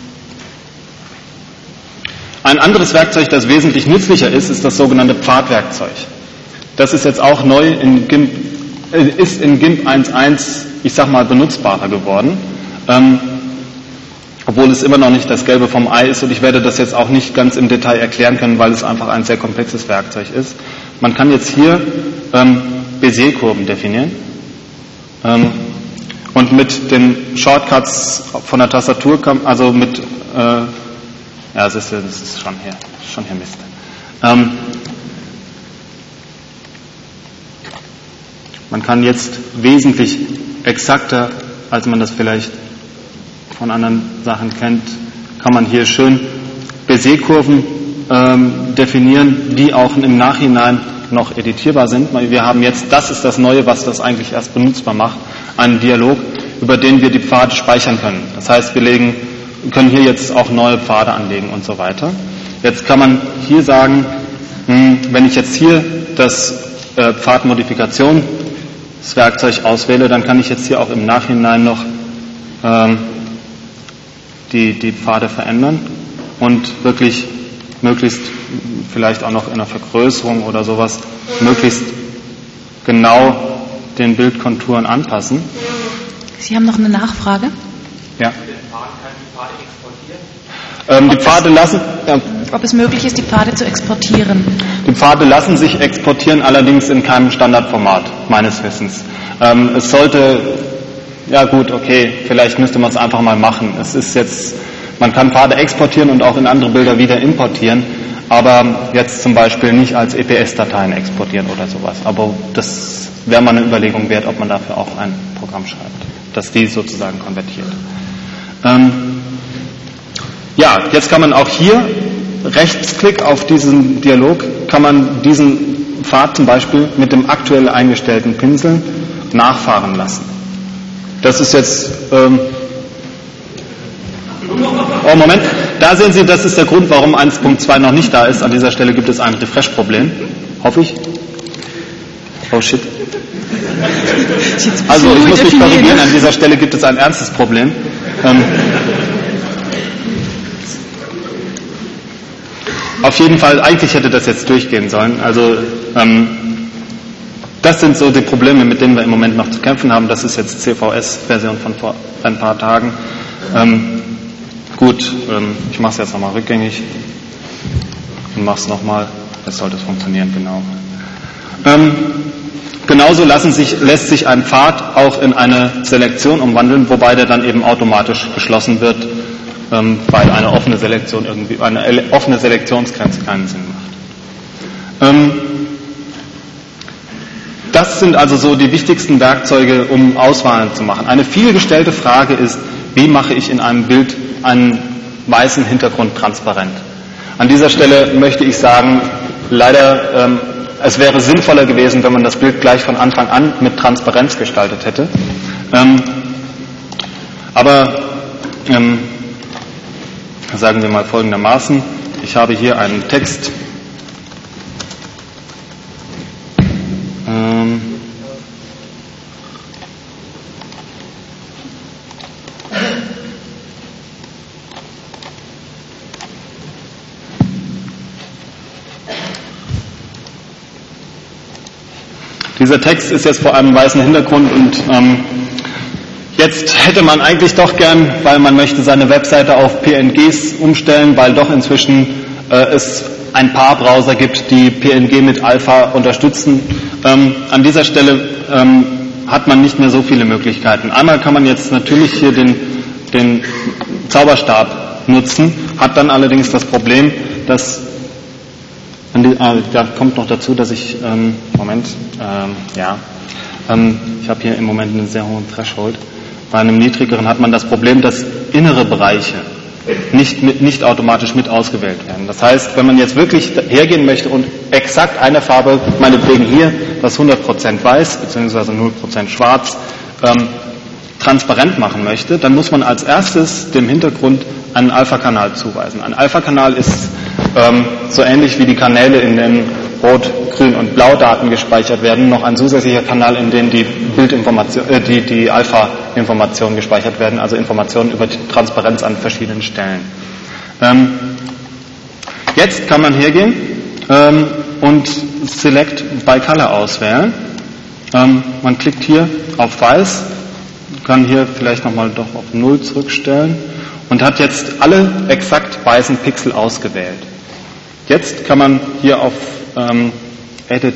ein anderes Werkzeug, das wesentlich nützlicher ist, ist das sogenannte Pfadwerkzeug. Das ist jetzt auch neu in GIMP, äh, ist in GIMP eins Punkt eins, ich sag mal, benutzbarer geworden. Ähm, obwohl es immer noch nicht das Gelbe vom Ei ist und ich werde das jetzt auch nicht ganz im Detail erklären können, weil es einfach ein sehr komplexes Werkzeug ist. Man kann jetzt hier ähm, Bézier-Kurven definieren ähm, und mit den Shortcuts von der Tastatur, kann, also mit, äh, ja, das ist, das ist schon hier, schon hier Mist. Ähm, man kann jetzt wesentlich exakter, als man das vielleicht von anderen Sachen kennt, kann man hier schön Bézier-Kurven ähm, definieren, die auch im Nachhinein noch editierbar sind. Wir haben jetzt, das ist das Neue, was das eigentlich erst benutzbar macht, einen Dialog, über den wir die Pfade speichern können. Das heißt, wir legen, können hier jetzt auch neue Pfade anlegen und so weiter. Jetzt kann man hier sagen, mh, wenn ich jetzt hier das äh, Pfadmodifikation, das Werkzeug auswähle, dann kann ich jetzt hier auch im Nachhinein noch ähm, Die, die Pfade verändern und wirklich möglichst vielleicht auch noch in einer Vergrößerung oder sowas möglichst genau den Bildkonturen anpassen. Sie haben noch eine Nachfrage? Ja. Kann Ähm, die Pfade lassen, äh, Ob es möglich ist, die Pfade zu exportieren? die Pfade lassen sich exportieren, allerdings in keinem Standardformat meines Wissens. Ähm, es sollte Ja gut, okay, vielleicht müsste man es einfach mal machen. Es ist jetzt, man kann Pfade exportieren und auch in andere Bilder wieder importieren, aber jetzt zum Beispiel nicht als E P S-Dateien exportieren oder sowas. Aber das wäre mal eine Überlegung wert, ob man dafür auch ein Programm schreibt, das die sozusagen konvertiert. Ähm, ja, jetzt kann man auch hier Rechtsklick auf diesen Dialog, kann man diesen Pfad zum Beispiel mit dem aktuell eingestellten Pinsel nachfahren lassen. Das ist jetzt, ähm, oh Moment, da sehen Sie, das ist der Grund, warum eins Punkt zwei noch nicht da ist. An dieser Stelle gibt es ein Refresh-Problem, hoffe ich. Oh shit. Also ich muss mich korrigieren, an dieser Stelle gibt es ein ernstes Problem. Ähm, auf jeden Fall, eigentlich hätte das jetzt durchgehen sollen. Also ähm, Das sind so die Probleme, mit denen wir im Moment noch zu kämpfen haben. Das ist jetzt C V S-Version von vor ein paar Tagen. Ähm, gut, ähm, ich mache es jetzt nochmal rückgängig und mache es nochmal. Jetzt sollte es funktionieren, genau. Ähm, genauso lassen sich, lässt sich ein Pfad auch in eine Selektion umwandeln, wobei der dann eben automatisch geschlossen wird ähm, weil eine offene Selektion irgendwie, eine offene Selektionsgrenze keinen Sinn macht. Ähm, das sind also so die wichtigsten Werkzeuge, um Auswahlen zu machen. Eine vielgestellte Frage ist, wie mache ich in einem Bild einen weißen Hintergrund transparent? An dieser Stelle möchte ich sagen, leider, ähm, es wäre sinnvoller gewesen, wenn man das Bild gleich von Anfang an mit Transparenz gestaltet hätte. Ähm, aber ähm, sagen wir mal folgendermaßen, ich habe hier einen Text, ähm, dieser Text ist jetzt vor einem weißen Hintergrund und ähm, jetzt hätte man eigentlich doch gern, weil man möchte seine Webseite auf P N Gs umstellen, weil doch inzwischen äh, es ein paar Browser gibt, die P N G mit Alpha unterstützen. Ähm, an dieser Stelle ähm, hat man nicht mehr so viele Möglichkeiten. Einmal kann man jetzt natürlich hier den, den Zauberstab nutzen, hat dann allerdings das Problem, dass die, äh, da kommt noch dazu, dass ich ähm, Moment, ähm, ja, ähm, ich habe hier im Moment einen sehr hohen Threshold. Bei einem niedrigeren hat man das Problem, dass innere Bereiche nicht, mit, nicht automatisch mit ausgewählt werden. Das heißt, wenn man jetzt wirklich hergehen möchte und exakt eine Farbe, meinetwegen hier, das hundert Prozent weiß bzw. null Prozent schwarz, ähm, transparent machen möchte, dann muss man als erstes dem Hintergrund einen Alpha-Kanal zuweisen. Ein Alpha-Kanal ist ähm, so ähnlich wie die Kanäle, in denen Rot, Grün und Blau Daten gespeichert werden, noch ein zusätzlicher Kanal, in dem die Bildinformation, äh, die, die Alpha-Informationen gespeichert werden, also Informationen über die Transparenz an verschiedenen Stellen. Ähm, jetzt kann man hergehen ähm, und Select by Color auswählen. Ähm, man klickt hier auf Weiß, kann hier vielleicht nochmal doch auf null zurückstellen und hat jetzt alle exakt weißen Pixel ausgewählt. Jetzt kann man hier auf ähm, Edit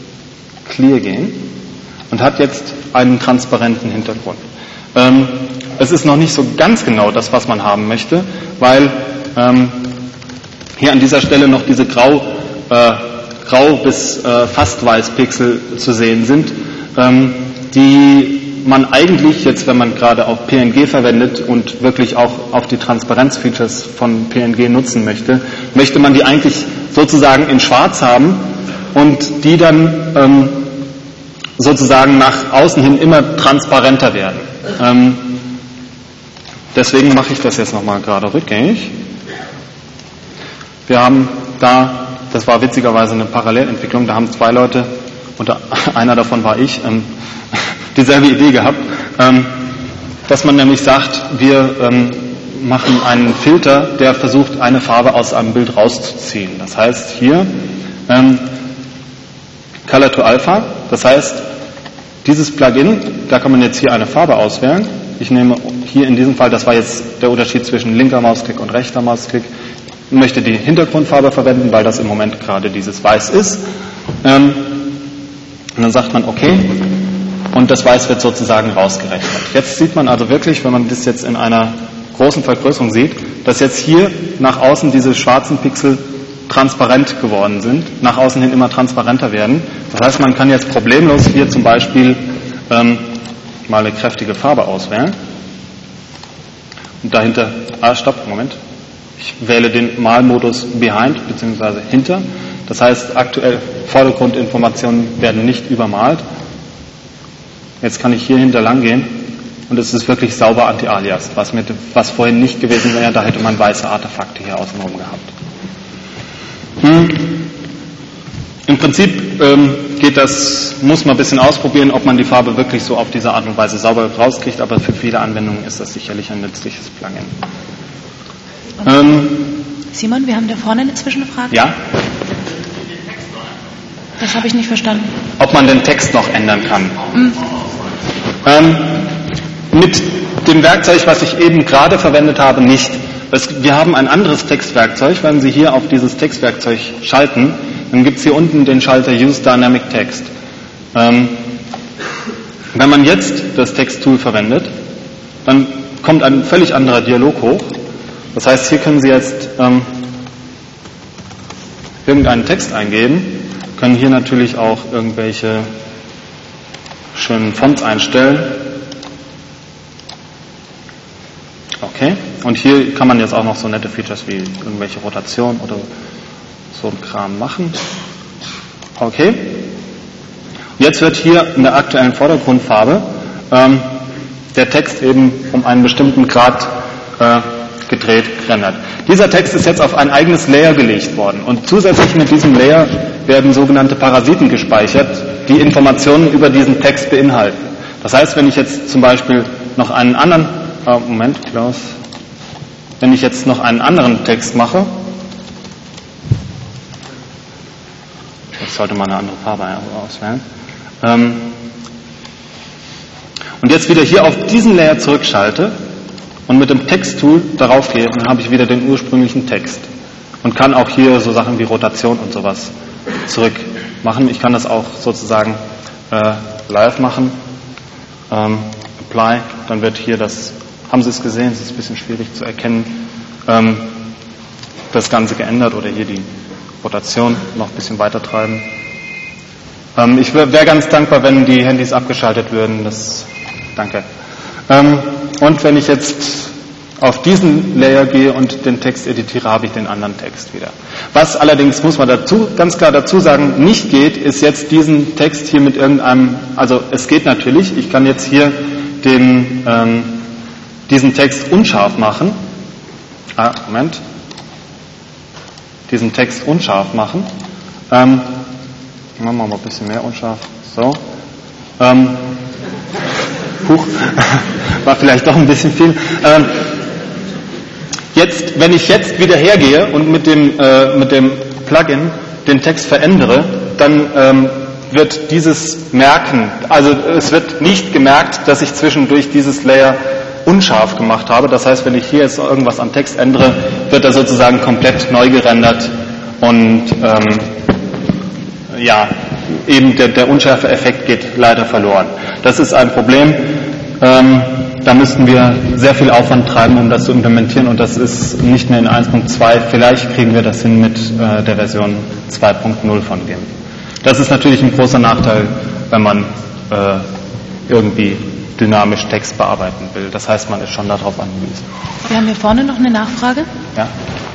Clear gehen und hat jetzt einen transparenten Hintergrund. Ähm, es ist noch nicht so ganz genau das, was man haben möchte, weil ähm, hier an dieser Stelle noch diese grau, äh, grau bis äh, fast weiß Pixel zu sehen sind, ähm, die man eigentlich jetzt, wenn man gerade auch P N G verwendet und wirklich auch auf die Transparenz-Features von P N G nutzen möchte, möchte man die eigentlich sozusagen in schwarz haben und die dann ähm, sozusagen nach außen hin immer transparenter werden. Ähm, deswegen mache ich das jetzt nochmal gerade rückgängig. Wir haben da, das war witzigerweise eine Parallelentwicklung, da haben zwei Leute, und einer davon war ich, ähm, dieselbe Idee gehabt, ähm, dass man nämlich sagt, wir ähm, machen einen Filter, der versucht, eine Farbe aus einem Bild rauszuziehen. Das heißt hier ähm, Color to Alpha, das heißt, dieses Plugin, da kann man jetzt hier eine Farbe auswählen. Ich nehme hier in diesem Fall, das war jetzt der Unterschied zwischen linker Mausklick und rechter Mausklick, ich möchte die Hintergrundfarbe verwenden, weil das im Moment gerade dieses Weiß ist. Ähm, und dann sagt man okay. Und das Weiß wird sozusagen rausgerechnet. Jetzt sieht man also wirklich, wenn man das jetzt in einer großen Vergrößerung sieht, dass jetzt hier nach außen diese schwarzen Pixel transparent geworden sind, nach außen hin immer transparenter werden. Das heißt, man kann jetzt problemlos hier zum Beispiel ähm, mal eine kräftige Farbe auswählen. Und dahinter, ah, stopp, Moment. Ich wähle den Malmodus Behind bzw. hinter. Das heißt, aktuell Vordergrundinformationen werden nicht übermalt. Jetzt kann ich hier hinter lang gehen und es ist wirklich sauber anti-aliased, was, mit, was vorhin nicht gewesen wäre, da hätte man weiße Artefakte hier außenrum gehabt. Hm. Im Prinzip ähm, geht das, muss man ein bisschen ausprobieren, ob man die Farbe wirklich so auf diese Art und Weise sauber rauskriegt, aber für viele Anwendungen ist das sicherlich ein nützliches Plugin. Ähm, Simon, wir haben da vorne eine Zwischenfrage. Ja? Das habe ich nicht verstanden. Ob man den Text noch ändern kann. Mhm. Ähm, mit dem Werkzeug, was ich eben gerade verwendet habe, nicht. Es, wir haben ein anderes Textwerkzeug. Wenn Sie hier auf dieses Textwerkzeug schalten, dann gibt es hier unten den Schalter Use Dynamic Text. Ähm, wenn man jetzt das Texttool verwendet, dann kommt ein völlig anderer Dialog hoch Das heißt, hier können Sie jetzt ähm, irgendeinen Text eingeben, können hier natürlich auch irgendwelche schönen Fonts einstellen. Okay, und hier kann man jetzt auch noch so nette Features wie irgendwelche Rotation oder so ein Kram machen. Okay, jetzt wird hier in der aktuellen Vordergrundfarbe ähm, der Text eben um einen bestimmten Grad äh, gedreht, rendert. Dieser Text ist jetzt auf ein eigenes Layer gelegt worden und zusätzlich mit diesem Layer werden sogenannte Parasiten gespeichert, die Informationen über diesen Text beinhalten. Das heißt, wenn ich jetzt zum Beispiel noch einen anderen, oh Moment, Klaus, wenn ich jetzt noch einen anderen Text mache, ich sollte mal eine andere Farbe auswählen, ähm, und jetzt wieder hier auf diesen Layer zurückschalte und mit dem Texttool darauf gehe, dann habe ich wieder den ursprünglichen Text und kann auch hier so Sachen wie Rotation und sowas zurück machen. Ich kann das auch sozusagen äh, live machen. Ähm, apply, dann wird hier das, haben Sie es gesehen, es ist ein bisschen schwierig zu erkennen, ähm, das Ganze geändert oder hier die Rotation noch ein bisschen weiter treiben. Ähm, ich wäre wär ganz dankbar, wenn die Handys abgeschaltet würden. Das, danke. Ähm, und wenn ich jetzt auf diesen Layer gehe und den Text editiere, habe ich den anderen Text wieder. Was allerdings, muss man dazu, ganz klar dazu sagen, nicht geht, ist jetzt diesen Text hier mit irgendeinem, also es geht natürlich, ich kann jetzt hier den, ähm, diesen Text unscharf machen. Ah, Moment. Diesen Text unscharf machen. Ähm, machen wir mal ein bisschen mehr unscharf. So. Ähm, Huch, war vielleicht doch ein bisschen viel. Ähm, jetzt, wenn ich jetzt wieder hergehe und mit dem, äh, mit dem Plugin den Text verändere, dann ähm, wird dieses merken, also es wird nicht gemerkt, dass ich zwischendurch dieses Layer unscharf gemacht habe. Das heißt, wenn ich hier jetzt irgendwas am Text ändere, wird er sozusagen komplett neu gerendert und ähm, ja, eben der, der unschärfe Effekt geht leider verloren. Das ist ein Problem. Ähm, da müssten wir sehr viel Aufwand treiben, um das zu implementieren und das ist nicht mehr in eins Punkt zwei. Vielleicht kriegen wir das hin mit äh, der Version zwei Punkt null von GIMP. Das ist natürlich ein großer Nachteil, wenn man äh, irgendwie dynamisch Text bearbeiten will. Das heißt, man ist schon darauf angewiesen. Wir haben hier vorne noch eine Nachfrage. Ja?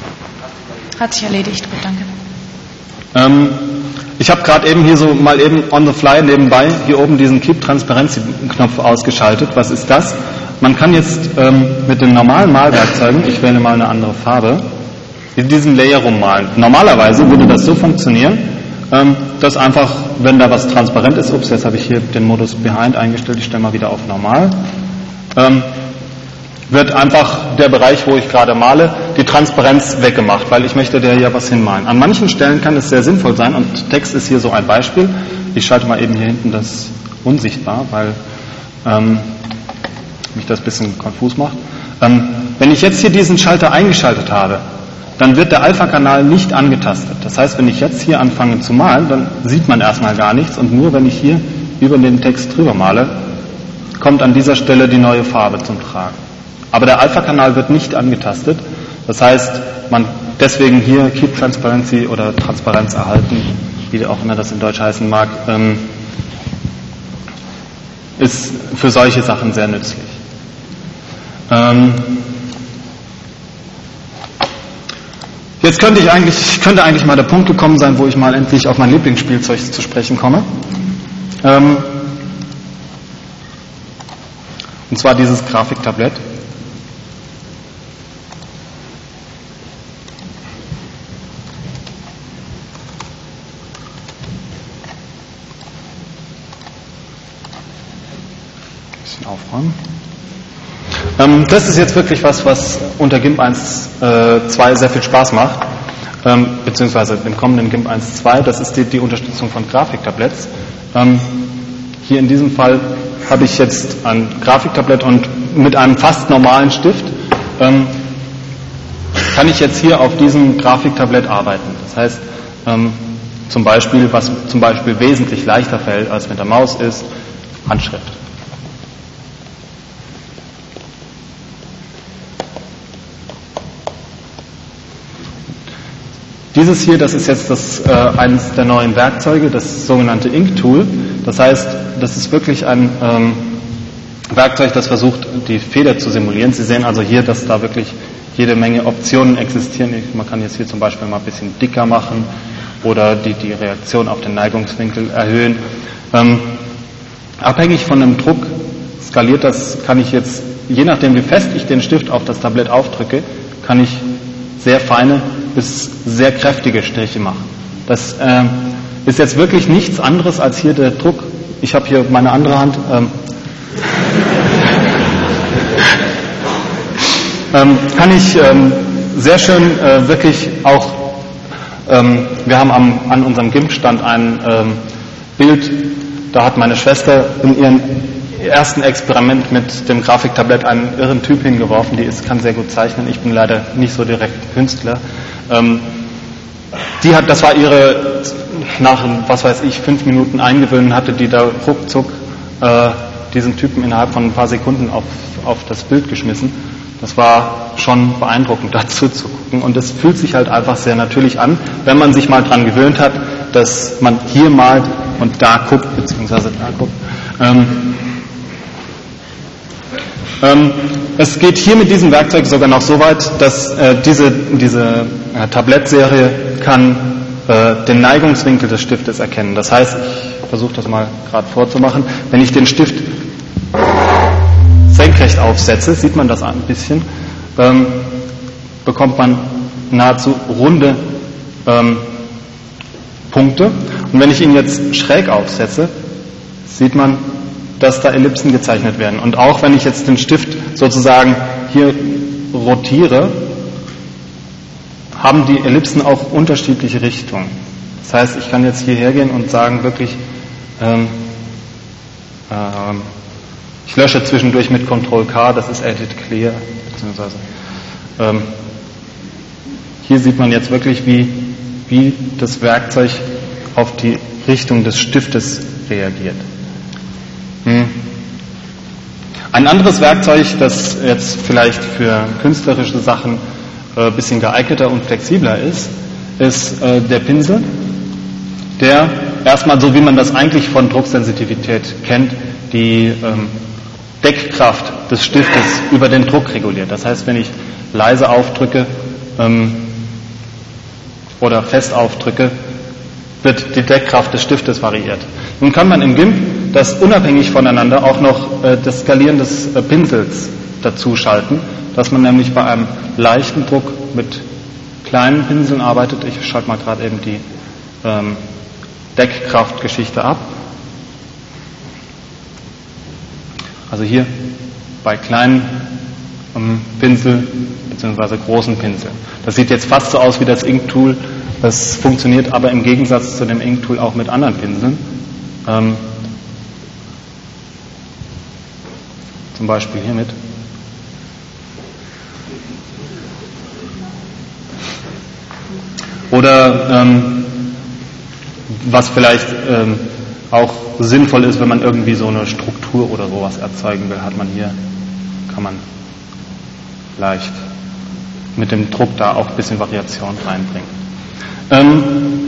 Hat sich erledigt. Gut, danke. Ähm, ich habe gerade eben hier so mal eben on the fly nebenbei hier oben diesen Keep Transparency-Knopf ausgeschaltet. Was ist das? Man kann jetzt ähm, mit den normalen Malwerkzeugen, ich wähle mal eine andere Farbe, in diesen Layer rummalen. Normalerweise würde das so funktionieren, ähm, dass einfach, wenn da was transparent ist, ups, jetzt habe ich hier den Modus Behind eingestellt, ich stelle mal wieder auf Normal, ähm, wird einfach der Bereich, wo ich gerade male, die Transparenz weggemacht, weil ich möchte da ja was hinmalen. An manchen Stellen kann es sehr sinnvoll sein und Text ist hier so ein Beispiel. Ich schalte mal eben hier hinten das unsichtbar, weil ähm, mich das ein bisschen konfus macht. Ähm, wenn ich jetzt hier diesen Schalter eingeschaltet habe, dann wird der Alpha-Kanal nicht angetastet. Das heißt, wenn ich jetzt hier anfange zu malen, dann sieht man erstmal gar nichts und nur wenn ich hier über den Text drüber male, kommt an dieser Stelle die neue Farbe zum Tragen. Aber der Alpha-Kanal wird nicht angetastet. Das heißt, man deswegen hier Keep Transparency oder Transparenz erhalten, wie auch immer das in Deutsch heißen mag, ähm, ist für solche Sachen sehr nützlich. Ähm, jetzt könnte ich eigentlich, könnte eigentlich mal der Punkt gekommen sein, wo ich mal endlich auf mein Lieblingsspielzeug zu sprechen komme. Ähm, und zwar dieses Grafiktablett. Aufräumen. Ähm, das ist jetzt wirklich was, was unter GIMP eins Punkt zwei sehr viel Spaß macht, ähm, beziehungsweise im kommenden GIMP eins Punkt zwei, das ist die, die Unterstützung von Grafiktabletts. Ähm, hier in diesem Fall habe ich jetzt ein Grafiktablett und mit einem fast normalen Stift ähm, kann ich jetzt hier auf diesem Grafiktablett arbeiten. Das heißt, ähm, zum Beispiel, was zum Beispiel wesentlich leichter fällt als mit der Maus ist, Handschrift. Dieses hier, das ist jetzt das, äh, eines der neuen Werkzeuge, das sogenannte Ink Tool. Das heißt, das ist wirklich ein ähm, Werkzeug, das versucht, die Feder zu simulieren. Sie sehen also hier, dass da wirklich jede Menge Optionen existieren. Man kann jetzt hier zum Beispiel mal ein bisschen dicker machen oder die, die Reaktion auf den Neigungswinkel erhöhen. Ähm, abhängig von dem Druck skaliert das, kann ich jetzt, je nachdem wie fest ich den Stift auf das Tablett aufdrücke, kann ich sehr feine bis sehr kräftige Striche machen. Das äh, ist jetzt wirklich nichts anderes als hier der Druck. Ich habe hier meine andere Hand. Ähm, ähm, kann ich ähm, sehr schön äh, wirklich auch, ähm, wir haben am, an unserem GIMP-Stand ein ähm, Bild, da hat meine Schwester in ihrem ersten Experiment mit dem Grafiktablett einen irren Typ hingeworfen, die ist, kann sehr gut zeichnen, ich bin leider nicht so direkt Künstler. Ähm, die hat, das war ihre, nach, was weiß ich, fünf Minuten Eingewöhnen hatte die da ruckzuck äh, diesen Typen innerhalb von ein paar Sekunden auf, auf das Bild geschmissen. Das war schon beeindruckend, dazu zu gucken. Und es fühlt sich halt einfach sehr natürlich an, wenn man sich mal dran gewöhnt hat, dass man hier malt und da guckt, beziehungsweise da guckt. Ähm, ähm, es geht hier mit diesem Werkzeug sogar noch so weit, dass äh, diese, diese äh, Tablettserie kann äh, den Neigungswinkel des Stiftes erkennen. Das heißt, ich versuche das mal gerade vorzumachen, wenn ich den Stift senkrecht aufsetze, sieht man das ein bisschen, ähm, bekommt man nahezu runde ähm, Punkte. Und wenn ich ihn jetzt schräg aufsetze, sieht man, dass da Ellipsen gezeichnet werden. Und auch wenn ich jetzt den Stift sozusagen hier rotiere, haben die Ellipsen auch unterschiedliche Richtungen. Das heißt, ich kann jetzt hierher gehen und sagen wirklich, ähm, ähm, ich lösche zwischendurch mit Control K, das ist Edit Clear, beziehungsweise ähm, hier sieht man jetzt wirklich, wie, wie das Werkzeug auf die Richtung des Stiftes reagiert. Hm. Ein anderes Werkzeug, das jetzt vielleicht für künstlerische Sachen ein äh, bisschen geeigneter und flexibler ist, ist äh, der Pinsel, der erstmal, so wie man das eigentlich von Drucksensitivität kennt, die ähm, Deckkraft des Stiftes über den Druck reguliert. Das heißt, wenn ich leise aufdrücke ähm, oder fest aufdrücke, wird die Deckkraft des Stiftes variiert. Nun kann man im GIMP das unabhängig voneinander auch noch äh, das Skalieren des äh, Pinsels dazu schalten, dass man nämlich bei einem leichten Druck mit kleinen Pinseln arbeitet. Ich schalte mal gerade eben die ähm, Deckkraftgeschichte ab. Also hier bei kleinen ähm, Pinsel bzw. großen Pinseln. Das sieht jetzt fast so aus wie das Ink Tool. Das funktioniert aber im Gegensatz zu dem Ink Tool auch mit anderen Pinseln. Ähm, zum Beispiel hiermit. Oder ähm, was vielleicht ähm, auch sinnvoll ist, wenn man irgendwie so eine Struktur oder sowas erzeugen will, hat man hier, kann man leicht mit dem Druck da auch ein bisschen Variation reinbringen. Ähm,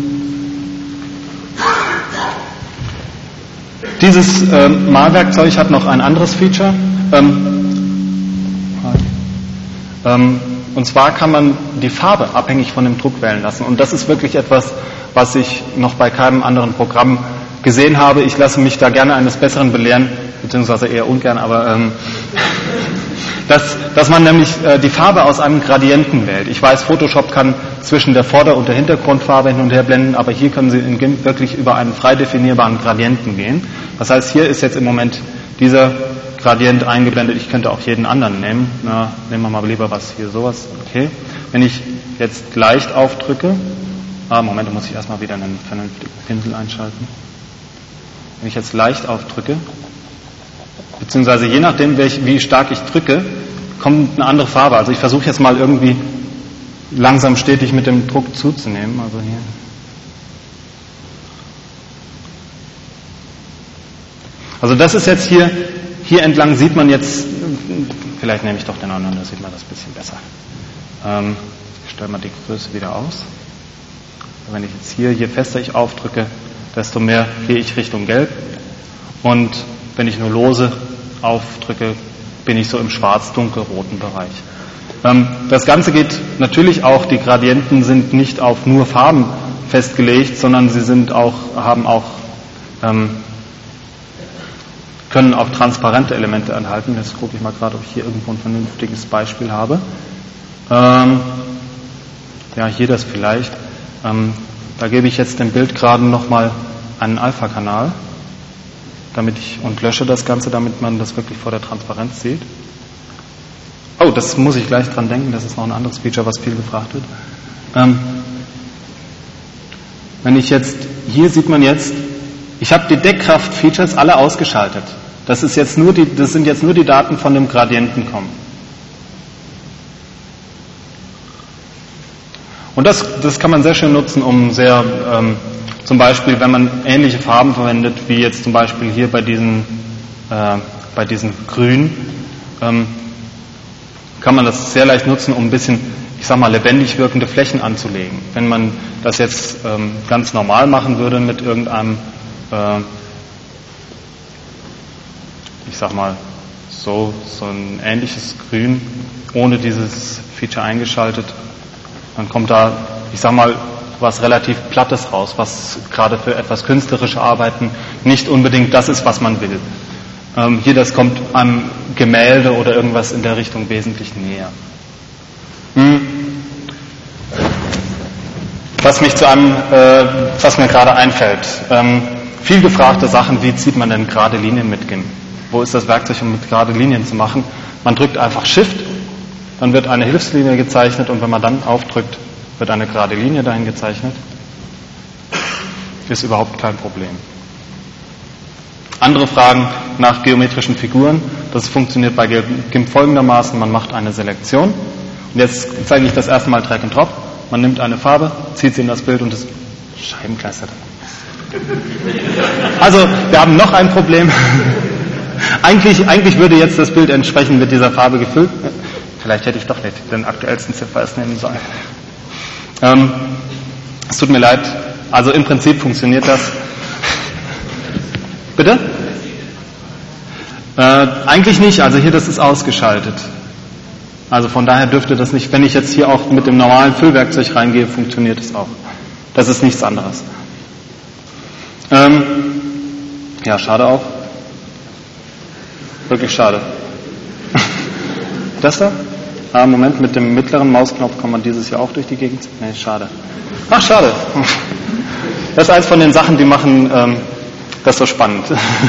dieses ähm, Malwerkzeug hat noch ein anderes Feature. Ähm, ähm, und zwar kann man die Farbe abhängig von dem Druck wählen lassen. Und das ist wirklich etwas, was ich noch bei keinem anderen Programm gesehen habe. Ich lasse mich da gerne eines Besseren belehren, beziehungsweise eher ungern, aber ähm, dass, dass man nämlich äh, die Farbe aus einem Gradienten wählt. Ich weiß, Photoshop kann zwischen der Vorder- und der Hintergrundfarbe hin und her blenden, aber hier können Sie in GIMP wirklich über einen frei definierbaren Gradienten gehen. Das heißt, hier ist jetzt im Moment dieser Gradient eingeblendet. Ich könnte auch jeden anderen nehmen. Na, nehmen wir mal lieber was hier, sowas. Okay. Wenn ich jetzt leicht aufdrücke, ah, Moment, da muss ich erstmal wieder einen vernünftigen Pinsel einschalten. Wenn ich jetzt leicht aufdrücke, beziehungsweise je nachdem, welch, wie stark ich drücke, kommt eine andere Farbe. Also ich versuche jetzt mal irgendwie langsam stetig mit dem Druck zuzunehmen. Also hier. Also das ist jetzt hier, hier entlang sieht man jetzt, vielleicht nehme ich doch den anderen, da sieht man das ein bisschen besser. Ähm, ich stelle mal die Größe wieder aus. wenn ich jetzt hier, je fester ich aufdrücke, desto mehr gehe ich Richtung Gelb. Und wenn ich nur lose aufdrücke, bin ich so im schwarz-dunkelroten Bereich. Ähm, das Ganze geht natürlich auch, die Gradienten sind nicht auf nur Farben festgelegt, sondern sie sind auch, haben auch, ähm, können auch transparente Elemente enthalten. Jetzt gucke ich mal gerade, ob ich hier irgendwo ein vernünftiges Beispiel habe. Ähm, ja, hier das vielleicht. Ähm, da gebe ich jetzt dem Bild gerade nochmal einen Alpha-Kanal, damit ich, und lösche das Ganze, damit man das wirklich vor der Transparenz sieht. Oh, das muss ich gleich dran denken, das ist noch ein anderes Feature, was viel gefragt wird. Ähm, wenn ich jetzt, hier sieht man jetzt, ich habe die Deckkraft-Features alle ausgeschaltet. Das ist jetzt nur die, das sind jetzt nur die Daten von dem Gradientenkommen. Und das, das kann man sehr schön nutzen, um sehr, ähm, zum Beispiel, wenn man ähnliche Farben verwendet, wie jetzt zum Beispiel hier bei diesen, äh, bei diesen Grün, ähm, kann man das sehr leicht nutzen, um ein bisschen, ich sag mal, lebendig wirkende Flächen anzulegen. Wenn man das jetzt ähm, ganz normal machen würde mit irgendeinem, äh, ich sag mal, so, so ein ähnliches Grün, ohne dieses Feature eingeschaltet, dann kommt da, ich sag mal, was relativ Plattes raus, was gerade für etwas künstlerische Arbeiten nicht unbedingt das ist, was man will. Ähm, hier, das kommt einem Gemälde oder irgendwas in der Richtung wesentlich näher. Hm. Was mich zu einem, äh, was mir gerade einfällt, ähm, viel gefragte Sachen, wie zieht man denn gerade Linien mit GIMP? Wo ist das Werkzeug, um mit gerade Linien zu machen? Man drückt einfach Shift, dann wird eine Hilfslinie gezeichnet und wenn man dann aufdrückt, wird eine gerade Linie dahin gezeichnet. Ist überhaupt kein Problem. Andere Fragen nach geometrischen Figuren. Das funktioniert bei GIMP folgendermaßen. Man macht eine Selektion. Und jetzt zeige ich das erste Mal Drag and Drop. Man nimmt eine Farbe, zieht sie in das Bild und das Scheibenkleister. Also, wir haben noch ein Problem. eigentlich, eigentlich würde jetzt das Bild entsprechend mit dieser Farbe gefüllt. Vielleicht hätte ich doch nicht den aktuellsten C V S nehmen sollen. Ähm, es tut mir leid. Also im Prinzip funktioniert das. Bitte? Äh, eigentlich nicht. Also hier, das ist ausgeschaltet. Also von daher dürfte das nicht, wenn ich jetzt hier auch mit dem normalen Füllwerkzeug reingehe, funktioniert es auch. Das ist nichts anderes. Ähm, ja, schade auch. Wirklich schade. Das da? Ah, Moment, mit dem mittleren Mausknopf kann man dieses hier auch durch die Gegend ziehen. Nee, schade. Ach, schade. Das ist eins von den Sachen, die machen ähm, das so spannend.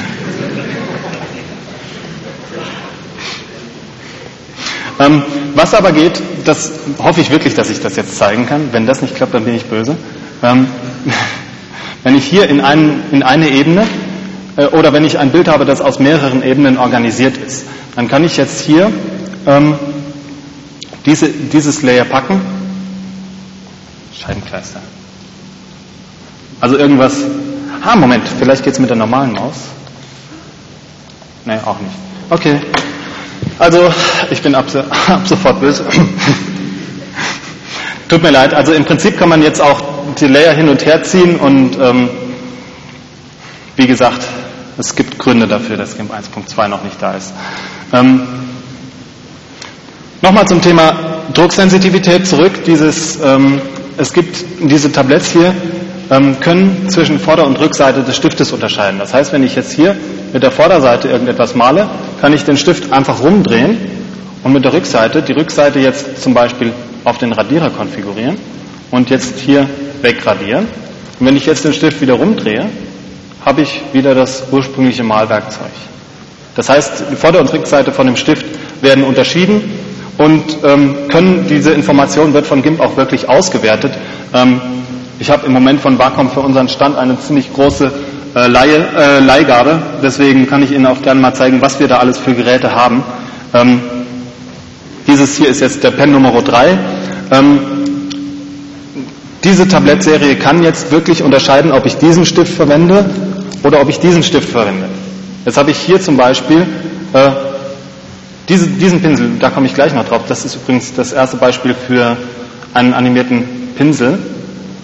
ähm, was aber geht, das hoffe ich wirklich, dass ich das jetzt zeigen kann. Wenn das nicht klappt, dann bin ich böse. Ähm, wenn ich hier in, einen, in eine Ebene äh, oder wenn ich ein Bild habe, das aus mehreren Ebenen organisiert ist, dann kann ich jetzt hier ähm, diese, dieses Layer packen. Scheibenkleister. Also irgendwas. Ah, Moment, vielleicht geht es mit der normalen Maus. Nee, auch nicht. Okay. Also, ich bin ab, ab sofort böse. Tut mir leid. Also im Prinzip kann man jetzt auch die Layer hin und her ziehen und ähm, wie gesagt, es gibt Gründe dafür, dass GIMP eins Punkt zwei noch nicht da ist. Ähm, Nochmal zum Thema Drucksensitivität zurück. Dieses, ähm, es gibt diese Tabletts hier, ähm, können zwischen Vorder- und Rückseite des Stiftes unterscheiden. Das heißt, wenn ich jetzt hier mit der Vorderseite irgendetwas male, kann ich den Stift einfach rumdrehen und mit der Rückseite, die Rückseite jetzt zum Beispiel auf den Radierer konfigurieren und jetzt hier wegradieren. Und wenn ich jetzt den Stift wieder rumdrehe, habe ich wieder das ursprüngliche Malwerkzeug. Das heißt, die Vorder- und Rückseite von dem Stift werden unterschieden. Und ähm, können diese Information wird von GIMP auch wirklich ausgewertet. Ähm, ich habe im Moment von Wacom für unseren Stand eine ziemlich große äh, Leihe, äh, Leihgabe. Deswegen kann ich Ihnen auch gerne mal zeigen, was wir da alles für Geräte haben. Ähm, dieses hier ist jetzt der Pen Nummer drei. Ähm, diese Tablettserie kann jetzt wirklich unterscheiden, ob ich diesen Stift verwende oder ob ich diesen Stift verwende. Jetzt habe ich hier zum Beispiel äh, Diese, diesen Pinsel, da komme ich gleich noch drauf, das ist übrigens das erste Beispiel für einen animierten Pinsel.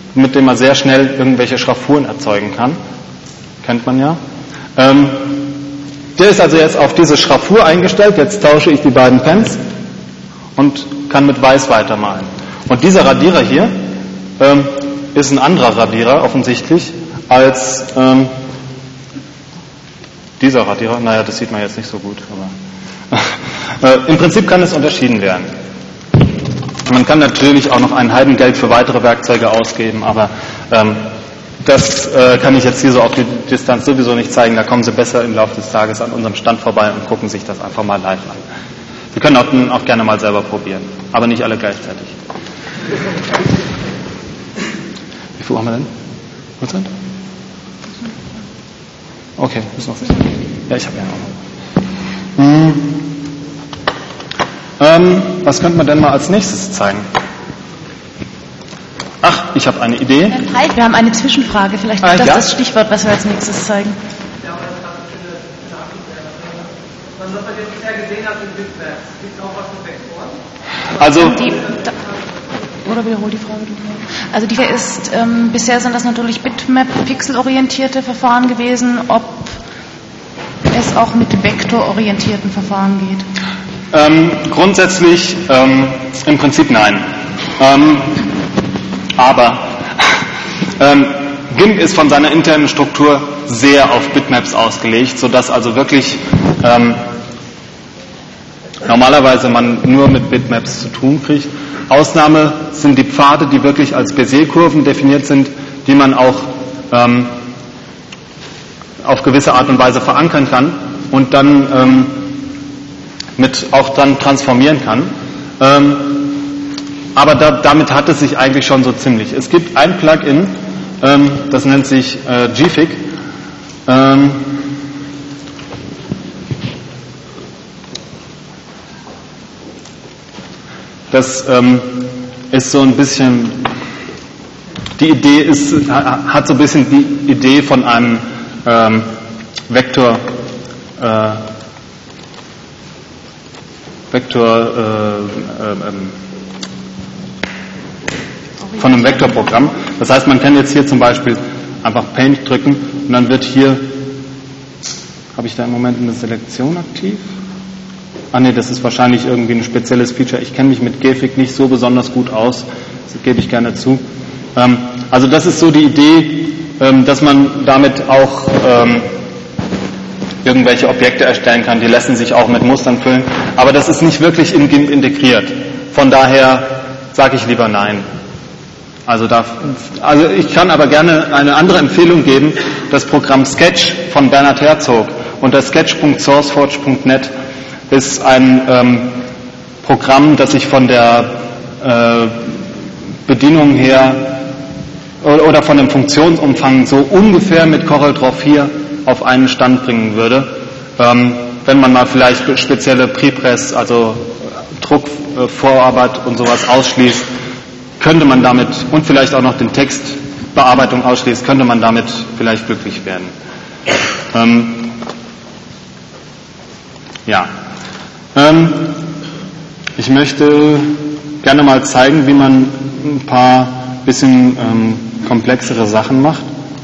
mit dem man sehr schnell irgendwelche Schraffuren erzeugen kann. Kennt man ja. Ähm, der ist also jetzt auf diese Schraffur eingestellt. Jetzt tausche ich die beiden Pens und kann mit Weiß weitermalen. Und dieser Radierer hier ähm, ist ein anderer Radierer offensichtlich als ähm, dieser Radierer. Naja, das sieht man jetzt nicht so gut. Aber äh, im Prinzip kann es unterschieden werden. Man kann natürlich auch noch ein Heidengeld für weitere Werkzeuge ausgeben, aber ähm, das äh, kann ich jetzt hier so auf die Distanz sowieso nicht zeigen. Da kommen Sie besser im Laufe des Tages an unserem Stand vorbei und gucken sich das einfach mal live an. Sie können auch, auch gerne mal selber probieren, aber nicht alle gleichzeitig. Wie viel haben wir denn? Prozent? Okay, ist noch. Ja, ich habe ja auch noch. Hm. Ähm, was könnte man denn mal als nächstes zeigen? Ach, ich habe eine Idee. Herr Peit, wir haben eine Zwischenfrage. Vielleicht ist ah, das ja? das Stichwort, was wir als nächstes zeigen. Ja, aber das hat eine was ihr bisher gesehen habt in Bitmaps, gibt es auch was mit Vektoren? Also, Die, da, oder wiederhol die Frage. Also die ist, ähm, bisher sind das natürlich Bitmap-pixelorientierte Verfahren gewesen, ob es auch mit vektororientierten Verfahren geht. Ähm, grundsätzlich ähm, im Prinzip nein. Ähm, aber ähm, GIMP ist von seiner internen Struktur sehr auf Bitmaps ausgelegt, sodass also wirklich ähm, normalerweise man nur mit Bitmaps zu tun kriegt. Ausnahme sind die Pfade, die wirklich als Bézier-Kurven definiert sind, die man auch ähm, auf gewisse Art und Weise verankern kann und dann ähm, mit auch dann transformieren kann. Ähm, aber da, damit hat es sich eigentlich schon so ziemlich. Es gibt ein Plugin, ähm, das nennt sich äh, Gfig. Ähm, das ähm, ist so ein bisschen, die Idee ist, hat so ein bisschen die Idee von einem ähm, Vektor, äh, Vektor, äh, äh, ähm, von einem Vektorprogramm. Das heißt, man kann jetzt hier zum Beispiel einfach Paint drücken und dann wird hier, habe ich da im Moment eine Selektion aktiv? Ah ne, das ist wahrscheinlich irgendwie ein spezielles Feature. Ich kenne mich mit Gfig nicht so besonders gut aus, das gebe ich gerne zu. Ähm, also das ist so die Idee, ähm, dass man damit auch ähm, irgendwelche Objekte erstellen kann, die lassen sich auch mit Mustern füllen, aber das ist nicht wirklich in GIMP integriert. Von daher sage ich lieber nein. Also, da, also ich kann aber gerne eine andere Empfehlung geben, das Programm Sketch von Bernhard Herzog unter sketch punkt sourceforge punkt net ist ein ähm, Programm, das sich von der äh, Bedienung her oder, oder von dem Funktionsumfang so ungefähr mit CorelDRAW vier auf einen Stand bringen würde, ähm, wenn man mal vielleicht spezielle Prepress, also Druck, äh, Vorarbeit und sowas ausschließt, könnte man damit, und vielleicht auch noch den Textbearbeitung ausschließt, könnte man damit vielleicht glücklich werden. Ähm, ja. Ähm, ich möchte gerne mal zeigen, wie man ein paar bisschen ähm, komplexere Sachen macht.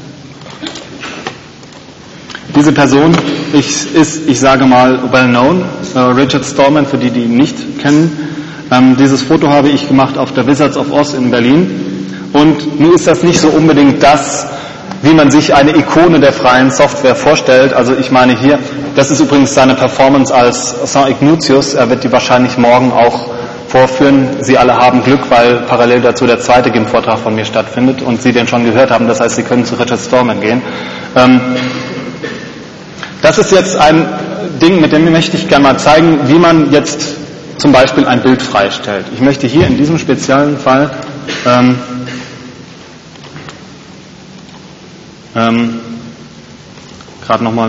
Diese Person ich, ist, ich sage mal, well known, äh, Richard Stallman, für die, die ihn nicht kennen. Ähm, dieses Foto habe ich gemacht auf der Wizards of Oz in Berlin. Und nun ist das nicht so unbedingt das, wie man sich eine Ikone der freien Software vorstellt. Also ich meine hier, das ist übrigens seine Performance als Saint Ignatius. Er wird die wahrscheinlich morgen auch vorführen. Sie alle haben Glück, weil parallel dazu der zweite GIMP-Vortrag von mir stattfindet und Sie den schon gehört haben. Das heißt, Sie können zu Richard Stallman gehen. Ähm, das ist jetzt ein Ding, mit dem möchte ich gerne mal zeigen, wie man jetzt zum Beispiel ein Bild freistellt. Ich möchte hier in diesem speziellen Fall ähm, ähm, gerade nochmal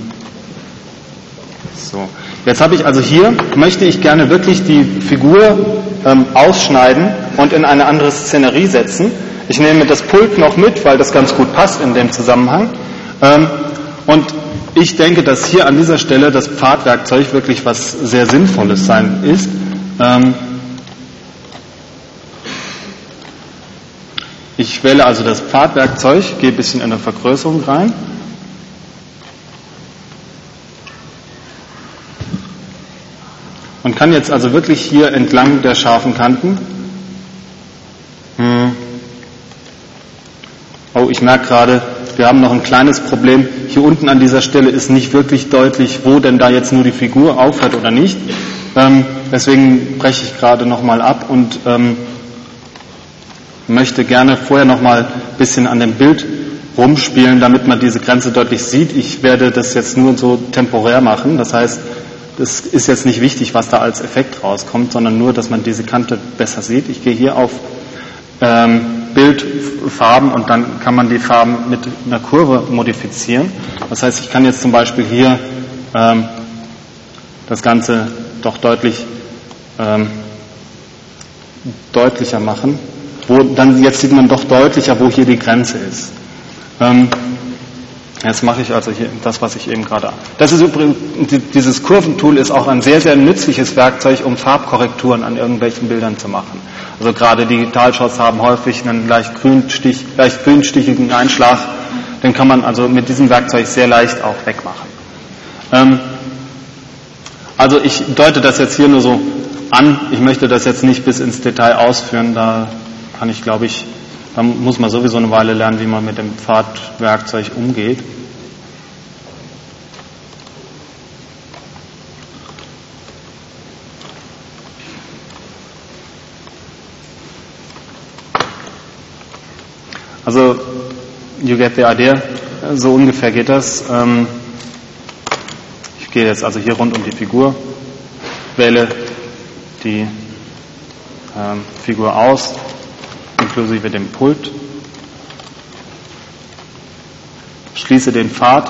so. Jetzt habe ich also hier, möchte ich gerne wirklich die Figur ähm, ausschneiden und in eine andere Szenerie setzen. Ich nehme das Pult noch mit, weil das ganz gut passt in dem Zusammenhang. Ähm, und ich denke, dass hier an dieser Stelle das Pfadwerkzeug wirklich was sehr Sinnvolles sein ist. Ähm Ich wähle also das Pfadwerkzeug, gehe ein bisschen in eine Vergrößerung rein. Und kann jetzt also wirklich hier entlang der scharfen Kanten. Hm. Oh, ich merke gerade, wir haben noch ein kleines Problem. Hier unten an dieser Stelle ist nicht wirklich deutlich, wo denn da jetzt nur die Figur aufhört oder nicht. Ähm, deswegen breche ich gerade nochmal ab und ähm, möchte gerne vorher nochmal ein bisschen an dem Bild rumspielen, damit man diese Grenze deutlich sieht. Ich werde das jetzt nur so temporär machen. Das heißt, es ist jetzt nicht wichtig, was da als Effekt rauskommt, sondern nur, dass man diese Kante besser sieht. Ich gehe hier auf ähm, Bildfarben und dann kann man die Farben mit einer Kurve modifizieren. Das heißt, ich kann jetzt zum Beispiel hier ähm, das Ganze doch deutlich ähm, deutlicher machen. Wo dann jetzt sieht man doch deutlicher, wo hier die Grenze ist. Ähm, jetzt mache ich also hier das, was ich eben gerade. Das ist übrigens, dieses Kurventool ist auch ein sehr, sehr nützliches Werkzeug, um Farbkorrekturen an irgendwelchen Bildern zu machen. Also gerade Digitalshots haben häufig einen leicht grünstich, leicht grünstichigen Einschlag. Den kann man also mit diesem Werkzeug sehr leicht auch wegmachen. Ähm, also ich deute das jetzt hier nur so an. Ich möchte das jetzt nicht bis ins Detail ausführen. Da kann ich, glaube ich, da muss man sowieso eine Weile lernen, wie man mit dem Pfadwerkzeug umgeht. Also, you get the idea. So ungefähr geht das. Ich gehe jetzt also hier rund um die Figur, wähle die Figur aus, inklusive dem Pult, schließe den Pfad,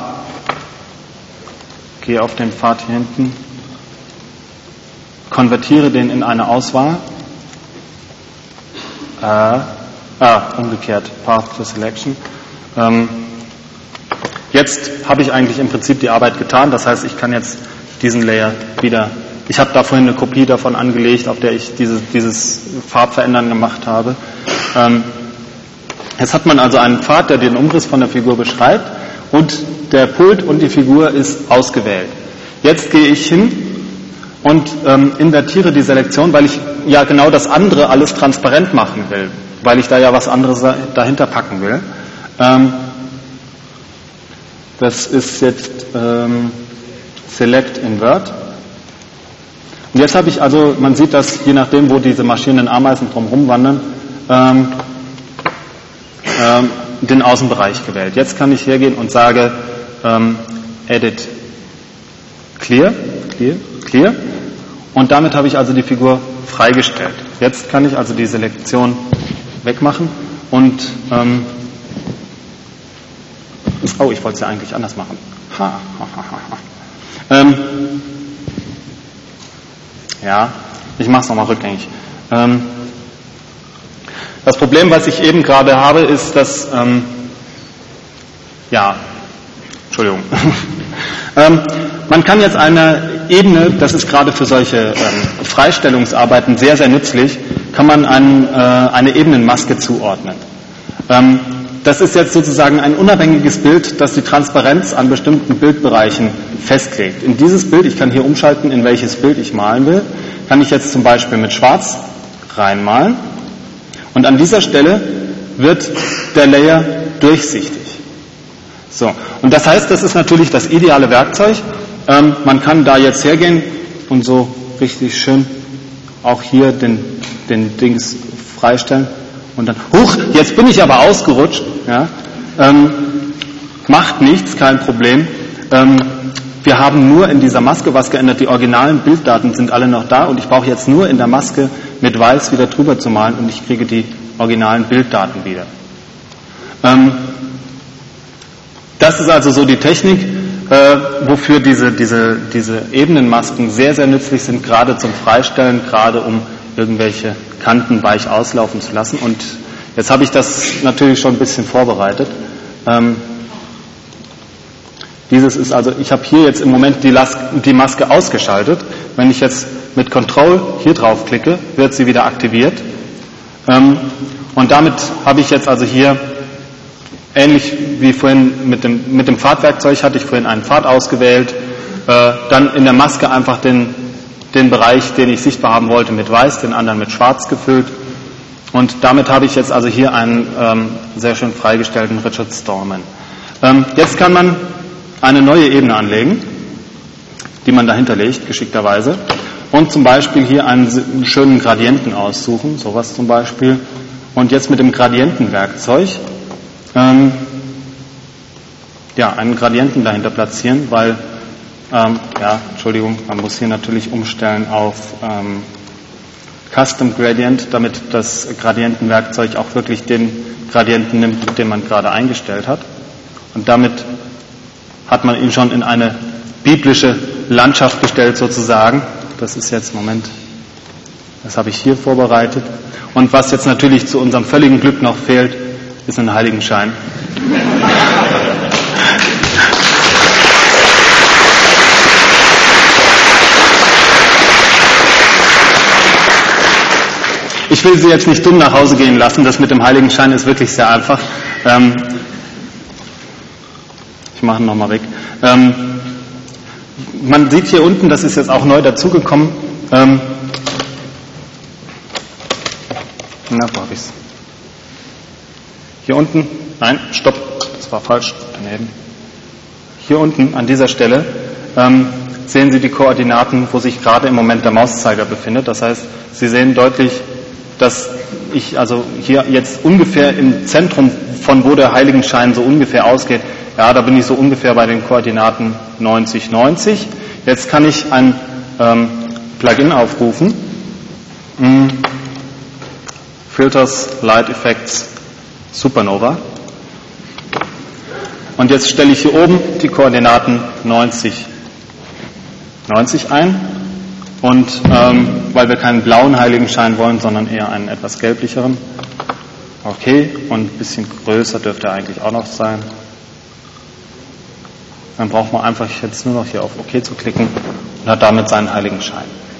gehe auf den Pfad hier hinten, konvertiere den in eine Auswahl, äh, ah, umgekehrt, Path to Selection. Ähm, jetzt habe ich eigentlich im Prinzip die Arbeit getan, das heißt, ich kann jetzt diesen Layer wieder, ich habe da vorhin eine Kopie davon angelegt, auf der ich diese, dieses Farbverändern gemacht habe. Ähm, jetzt hat man also einen Pfad, der den Umriss von der Figur beschreibt und der Pult und die Figur ist ausgewählt. Jetzt gehe ich hin und ähm, invertiere die Selektion, weil ich ja genau das andere alles transparent machen will, weil ich da ja was anderes dahinter packen will. Ähm, das ist jetzt ähm, Select Invert. Und jetzt habe ich also, man sieht das, je nachdem, wo diese marschierenden Ameisen drumherum wandern, ähm, ähm, den Außenbereich gewählt. Jetzt kann ich hergehen und sage ähm, Edit Clear, Clear, Clear. Und damit habe ich also die Figur freigestellt. Jetzt kann ich also die Selektion wegmachen und ähm, oh, ich wollte es ja eigentlich anders machen. Ha, ha, ha, ha. Ähm, ja, ich mache es nochmal rückgängig. Ähm, das Problem, was ich eben gerade habe, ist, dass ähm, ja, Entschuldigung. ähm, man kann jetzt eine Ebene, das ist gerade für solche ähm, Freistellungsarbeiten sehr, sehr nützlich, kann man ein, äh, eine Ebenenmaske zuordnen. Ähm, das ist jetzt sozusagen ein unabhängiges Bild, das die Transparenz an bestimmten Bildbereichen festlegt. In dieses Bild, ich kann hier umschalten, in welches Bild ich malen will, kann ich jetzt zum Beispiel mit Schwarz reinmalen. Und an dieser Stelle wird der Layer durchsichtig. So, und das heißt, das ist natürlich das ideale Werkzeug. Ähm, man kann da jetzt hergehen und so richtig schön auch hier den, den Dings freistellen. Und dann, huch, jetzt bin ich aber ausgerutscht. Ja, ähm, macht nichts, kein Problem. Ähm, wir haben nur in dieser Maske was geändert. Die originalen Bilddaten sind alle noch da und ich brauche jetzt nur in der Maske mit Weiß wieder drüber zu malen und ich kriege die originalen Bilddaten wieder. Ähm, das ist also so die Technik, äh, wofür diese, diese, diese Ebenenmasken sehr, sehr nützlich sind, gerade zum Freistellen, gerade um irgendwelche Kanten weich auslaufen zu lassen. Und jetzt habe ich das natürlich schon ein bisschen vorbereitet. Ähm, dieses ist also, ich habe hier jetzt im Moment die, Las- die Maske ausgeschaltet. Wenn ich jetzt mit Control hier drauf klicke, wird sie wieder aktiviert. Ähm, Und damit habe ich jetzt also hier, ähnlich wie vorhin mit dem, mit dem Pfadwerkzeug, hatte ich vorhin einen Pfad ausgewählt, äh, dann in der Maske einfach den, den Bereich, den ich sichtbar haben wollte, mit weiß, den anderen mit schwarz gefüllt. Und damit habe ich jetzt also hier einen ähm, sehr schön freigestellten Richard Stallman. Ähm, jetzt kann man eine neue Ebene anlegen, die man dahinter legt, geschickterweise. Und zum Beispiel hier einen schönen Gradienten aussuchen, sowas zum Beispiel. Und jetzt mit dem Gradientenwerkzeug ähm, ja, einen Gradienten dahinter platzieren, weil, ähm, ja, Entschuldigung, man muss hier natürlich umstellen auf ähm, Custom Gradient, damit das Gradientenwerkzeug auch wirklich den Gradienten nimmt, den man gerade eingestellt hat. Und damit hat man ihn schon in eine biblische Landschaft gestellt sozusagen. Das ist jetzt, Moment, das habe ich hier vorbereitet. Und was jetzt natürlich zu unserem völligen Glück noch fehlt, ist ein Heiligenschein. Ich will Sie jetzt nicht dumm nach Hause gehen lassen, das mit dem Heiligenschein ist wirklich sehr einfach. Ähm, ich mache ihn nochmal weg. Ähm, man sieht hier unten, das ist jetzt auch neu dazugekommen, ähm, na, wo habe ich es? Hier unten, nein, stopp, das war falsch, daneben. Hier unten an dieser Stelle ähm, sehen Sie die Koordinaten, wo sich gerade im Moment der Mauszeiger befindet. Das heißt, Sie sehen deutlich, dass ich also hier jetzt ungefähr im Zentrum, von wo der Heiligenschein so ungefähr ausgeht, ja, da bin ich so ungefähr bei den Koordinaten neunzig, neunzig. Jetzt kann ich ein ähm, Plugin aufrufen. Hm. Filters, Light Effects, Supernova. Und jetzt stelle ich hier oben die Koordinaten neunzig, neunzig ein. Und ähm, weil wir keinen blauen Heiligenschein wollen, sondern eher einen etwas gelblicheren. Okay, und ein bisschen größer dürfte er eigentlich auch noch sein. Dann braucht man einfach jetzt nur noch hier auf OK zu klicken und hat damit seinen Heiligenschein.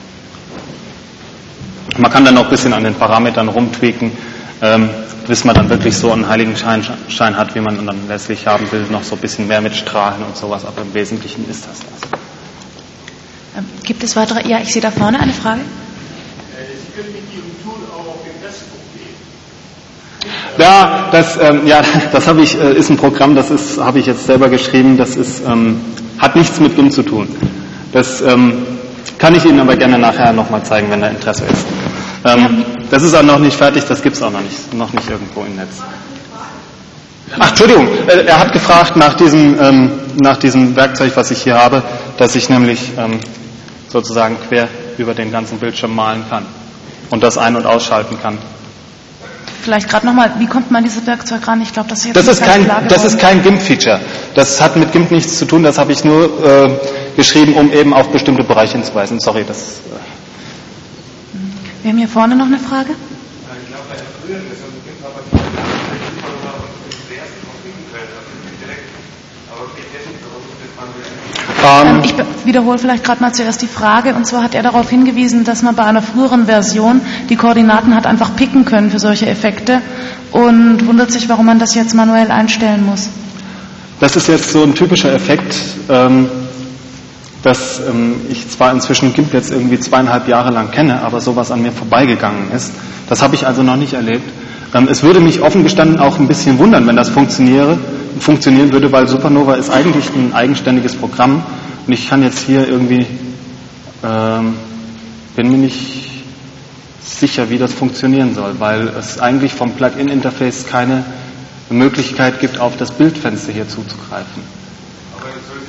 Man kann dann noch ein bisschen an den Parametern rumtweaken, ähm, bis man dann wirklich so einen Heiligenschein Schein hat, wie man ihn dann letztlich haben will, noch so ein bisschen mehr mit Strahlen und sowas, aber im Wesentlichen ist das das. Ähm, gibt es weitere? Ja, ich sehe da vorne eine Frage. Sie können mit Ihrem Tool auch auf den Restpunkt gehen. Ja, das, ähm, ja, das habe ich, äh, ist ein Programm, das ist, habe ich jetzt selber geschrieben, das ist, ähm, hat nichts mit GIMP zu tun. Das ähm, kann ich Ihnen aber gerne nachher nochmal zeigen, wenn da Interesse ist. Ähm, das ist auch noch nicht fertig, das gibt es auch noch nicht, noch nicht irgendwo im Netz. Ach, Entschuldigung, äh, er hat gefragt nach diesem, ähm, nach diesem Werkzeug, was ich hier habe, dass ich nämlich ähm, sozusagen quer über den ganzen Bildschirm malen kann und das ein- und ausschalten kann. Vielleicht gerade nochmal, wie kommt man an dieses Werkzeug ran? Ich glaube, das ist jetzt Das ist kein, klar das ist kein GIMP-Feature. Das hat mit GIMP nichts zu tun. Das habe ich nur äh, geschrieben, um eben auf bestimmte Bereiche hinzuweisen. Sorry, das. Äh Wir haben hier vorne noch eine Frage. Ich glaube, bei der früheren Version von GIMP hat man die Supernova zuerst verfügen können, also nicht direkt. Aber okay, technisch, aber muss jetzt mal Ähm, ich wiederhole vielleicht gerade mal zuerst die Frage, und zwar hat er darauf hingewiesen, dass man bei einer früheren Version die Koordinaten hat einfach picken können für solche Effekte und wundert sich, warum man das jetzt manuell einstellen muss. Das ist jetzt so ein typischer Effekt, ähm, dass ähm, ich zwar inzwischen GIMP jetzt irgendwie zweieinhalb Jahre lang kenne, aber sowas an mir vorbeigegangen ist. Das habe ich also noch nicht erlebt. Ähm, es würde mich offen gestanden auch ein bisschen wundern, wenn das funktioniere, funktionieren würde, weil Supernova ist eigentlich ein eigenständiges Programm und ich kann jetzt hier irgendwie, ähm, bin mir nicht sicher, wie das funktionieren soll, weil es eigentlich vom Plugin-Interface keine Möglichkeit gibt, auf das Bildfenster hier zuzugreifen. Aber jetzt soll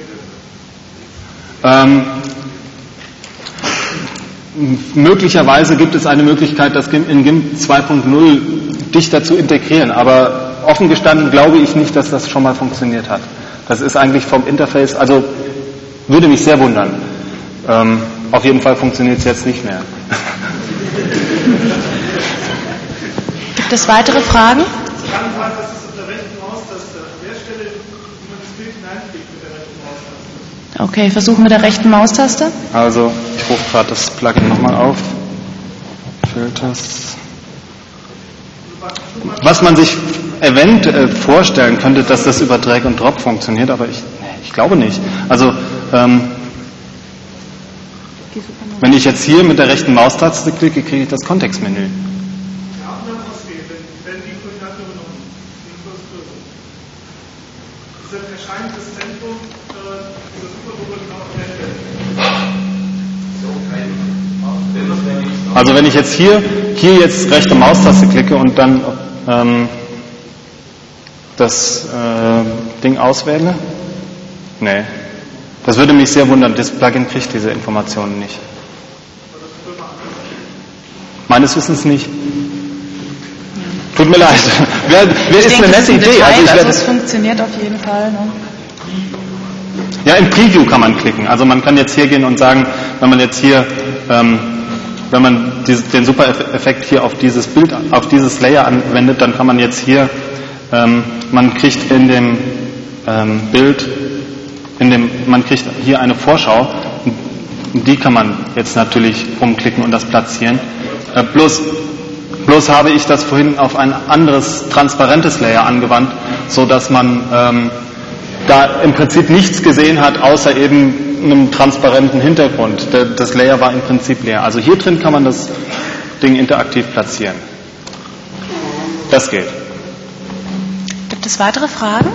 es implementiert werden. Ähm, möglicherweise gibt es eine Möglichkeit, das in GIMP zwei Punkt null dichter zu integrieren, aber offen gestanden glaube ich nicht, dass das schon mal funktioniert hat. Das ist eigentlich vom Interface, also würde mich sehr wundern. Ähm, auf jeden Fall funktioniert es jetzt nicht mehr. Gibt es weitere Fragen? Ich kann mal, das ist auf der rechten Maustaste. An der Stelle, wo man das Bild hineinklickt mit der rechten Maustaste. Okay, versuchen mit der rechten Maustaste. Also, ich rufe gerade das Plugin nochmal auf. Filters. was man sich eventuell vorstellen könnte, dass das über Drag und Drop funktioniert, aber ich, ich glaube nicht. Also ähm, wenn ich jetzt hier mit der rechten Maustaste klicke, kriege ich das Kontextmenü. Also wenn ich jetzt hier, hier jetzt rechte Maustaste klicke und dann ähm, das äh, Ding auswähle, nee, das würde mich sehr wundern, das Plugin kriegt diese Informationen nicht. Meines Wissens nicht. Tut mir leid. Wer, wer ist denke, eine nette Idee? Detail, also ich also es funktioniert auf jeden Fall. Ne? Ja, im Preview kann man klicken. Also man kann jetzt hier gehen und sagen, wenn man jetzt hier, ähm, wenn man dieses, den Super-Effekt hier auf dieses Bild, auf dieses Layer anwendet, dann kann man jetzt hier, ähm, man kriegt in dem ähm, Bild, in dem, man kriegt hier eine Vorschau. Die kann man jetzt natürlich rumklicken und das platzieren. Äh, bloß, bloß habe ich das vorhin auf ein anderes transparentes Layer angewandt, so dass man ähm, da im Prinzip nichts gesehen hat, außer eben einem transparenten Hintergrund. Das Layer war im Prinzip leer. Also hier drin kann man das Ding interaktiv platzieren. Das geht. Gibt es weitere Fragen?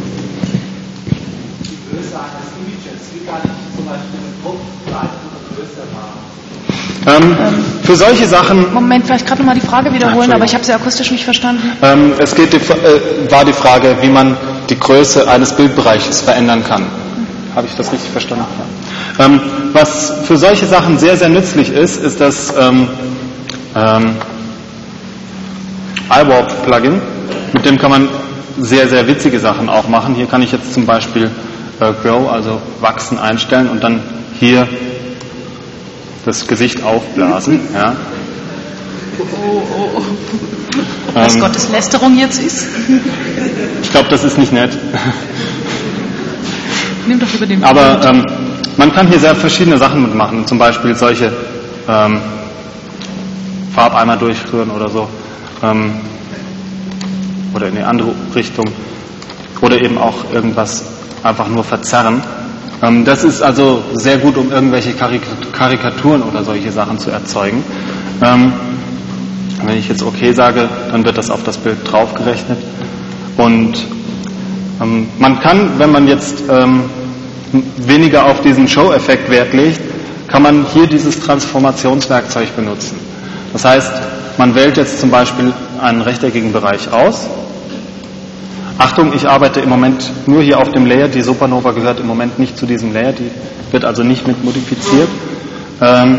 Die Größe eines Images, wie kann ich zum Beispiel den Druck breiter oder größer machen? Ähm, ähm, für solche Sachen... Moment, vielleicht gerade nochmal die Frage wiederholen, aber ich habe sie akustisch nicht verstanden. Ähm, es geht die, äh, war die Frage, wie man die Größe eines Bildbereiches verändern kann. Mhm. Habe ich das richtig verstanden? Ja. Ähm, was für solche Sachen sehr, sehr nützlich ist, ist das ähm, ähm, iWarp-Plugin. Mit dem kann man sehr, sehr witzige Sachen auch machen. Hier kann ich jetzt zum Beispiel äh, Grow, also wachsen, einstellen und dann hier das Gesicht aufblasen. Ja. Oh, oh, oh. Was ähm, Gottes Lästerung jetzt ist? Ich glaube, das ist nicht nett. Nimm doch über den Aber ähm, man kann hier sehr verschiedene Sachen mitmachen. Zum Beispiel solche ähm, Farbeimer durchführen oder so. Ähm, oder in eine andere Richtung. Oder eben auch irgendwas einfach nur verzerren. Ähm, das ist also sehr gut, um irgendwelche Karikaturen oder solche Sachen zu erzeugen. Ähm, wenn ich jetzt OK sage, dann wird das auf das Bild draufgerechnet. Und ähm, man kann, wenn man jetzt ähm, weniger auf diesen Show-Effekt Wert legt, kann man hier dieses Transformationswerkzeug benutzen. Das heißt, man wählt jetzt zum Beispiel einen rechteckigen Bereich aus. Achtung, ich arbeite im Moment nur hier auf dem Layer. Die Supernova gehört im Moment nicht zu diesem Layer, die wird also nicht mit modifiziert. Ähm,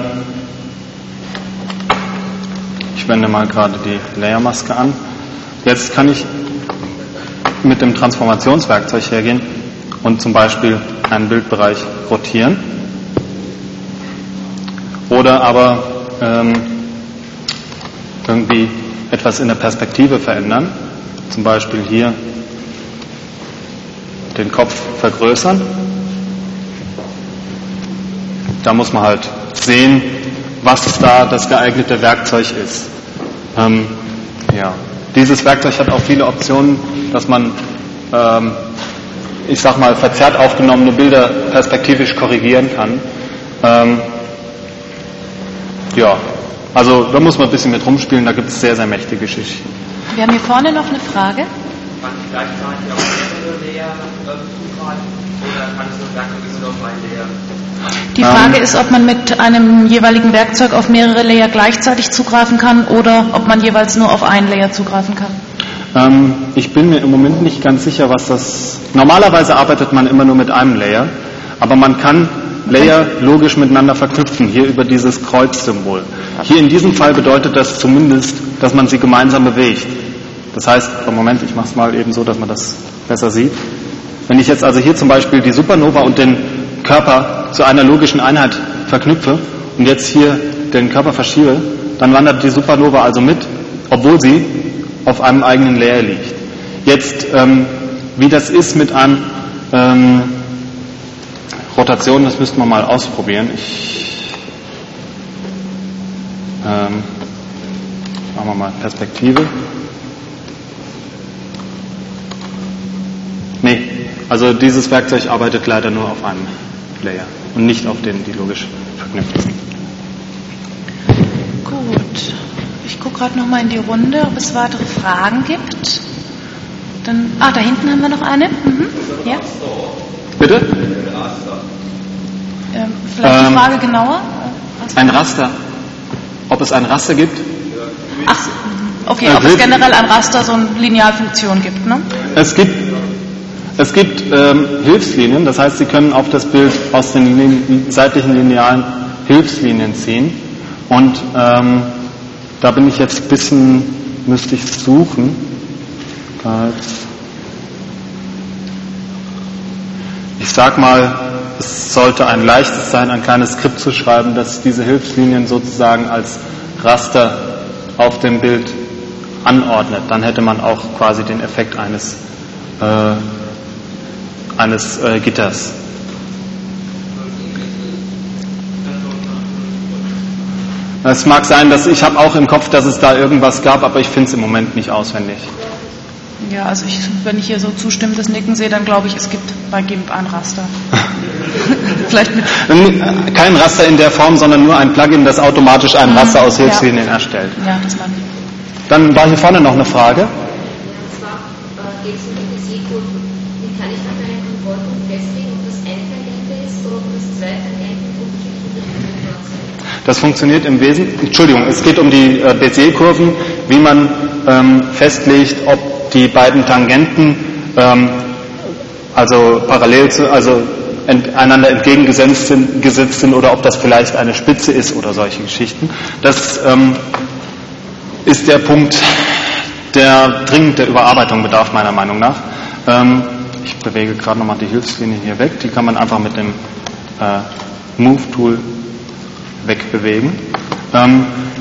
ich wende mal gerade die Layermaske an. Jetzt kann ich mit dem Transformationswerkzeug hergehen und zum Beispiel einen Bildbereich rotieren. Oder aber ähm, irgendwie etwas in der Perspektive verändern. Zum Beispiel hier den Kopf vergrößern. Da muss man halt sehen, was da das geeignete Werkzeug ist. Ähm, ja. Dieses Werkzeug hat auch viele Optionen, dass man, ähm, ich sag mal, verzerrt aufgenommene Bilder perspektivisch korrigieren kann. Ähm, ja, also da muss man ein bisschen mit rumspielen, da gibt es sehr, sehr mächtige Geschichten. Wir haben hier vorne noch eine Frage. Kann ich gleichzeitig auf mehrere Layer zugreifen oder kann ich nur sagen, ist nur auf ein Layer? Die Frage ähm, ist, ob man mit einem jeweiligen Werkzeug auf mehrere Layer gleichzeitig zugreifen kann oder ob man jeweils nur auf ein Layer zugreifen kann. Ähm, ich bin mir im Moment nicht ganz sicher, was das... Normalerweise arbeitet man immer nur mit einem Layer, aber man kann Layer logisch miteinander verknüpfen, hier über dieses Kreuzsymbol. Hier in diesem Fall bedeutet das zumindest, dass man sie gemeinsam bewegt. Das heißt, Moment, ich mache es mal eben so, dass man das besser sieht. Wenn ich jetzt also hier zum Beispiel die Supernova und den Körper zu einer logischen Einheit verknüpfe und jetzt hier den Körper verschiebe, dann wandert die Supernova also mit, obwohl sie auf einem eigenen Layer liegt. Jetzt, ähm, wie das ist mit einem ähm, Rotation, das müssten wir mal ausprobieren. Ich, ähm, machen wir mal Perspektive. Also dieses Werkzeug arbeitet leider nur auf einem Layer und nicht auf denen, die logisch verknüpft sind. Gut. Ich gucke gerade nochmal in die Runde, ob es weitere Fragen gibt. Dann, ah, da hinten haben wir noch eine. Mhm. Ja. Bitte? Ähm, vielleicht die Ähm, Frage genauer. Ein Raster. Ob es ein Raster gibt? Ach, okay, Äh, ob es Bild- generell an Raster so eine Linealfunktion gibt, ne? Es gibt, es gibt ähm, Hilfslinien, das heißt, Sie können auf das Bild aus den lin- seitlichen linearen Hilfslinien ziehen. Und ähm, da bin ich jetzt ein bisschen, müsste ich suchen. Ich sag mal, es sollte ein leichtes sein, ein kleines Skript zu schreiben, das diese Hilfslinien sozusagen als Raster auf dem Bild anordnet. Dann hätte man auch quasi den Effekt eines, äh, eines äh, Gitters. Es mag sein, dass ich habe auch im Kopf, dass es da irgendwas gab, aber ich finde es im Moment nicht auswendig. Ja, also ich, wenn ich hier so zustimmendes Nicken sehe, dann glaube ich, es gibt bei GIMP ein Raster. Vielleicht mit. Kein Raster in der Form, sondern nur ein Plugin, das automatisch ein Raster aus Hilfslinien ja. erstellt. Ja, das meine ich. Dann war hier vorne noch eine Frage. Und zwar äh, geht es um die Physikkurven. Wie kann ich dann einen Kontrollpunkt festlegen, ob das eine Tangente ist oder ob das zwei Tangenten unterschiedliche Richtungen sind? Das funktioniert im Wesentlichen, Entschuldigung, es geht um die äh, Bézier-Kurven, wie man ähm, festlegt, ob die beiden Tangenten ähm, also parallel zu, also ent, einander entgegengesetzt sind, gesetzt sind oder ob das vielleicht eine Spitze ist oder solche Geschichten. Das ähm, ist der Punkt, der dringend der Überarbeitung bedarf, meiner Meinung nach. Ähm, ich bewege gerade nochmal die Hilfslinie hier weg, die kann man einfach mit dem äh, Move-Tool wegbewegen. Ähm,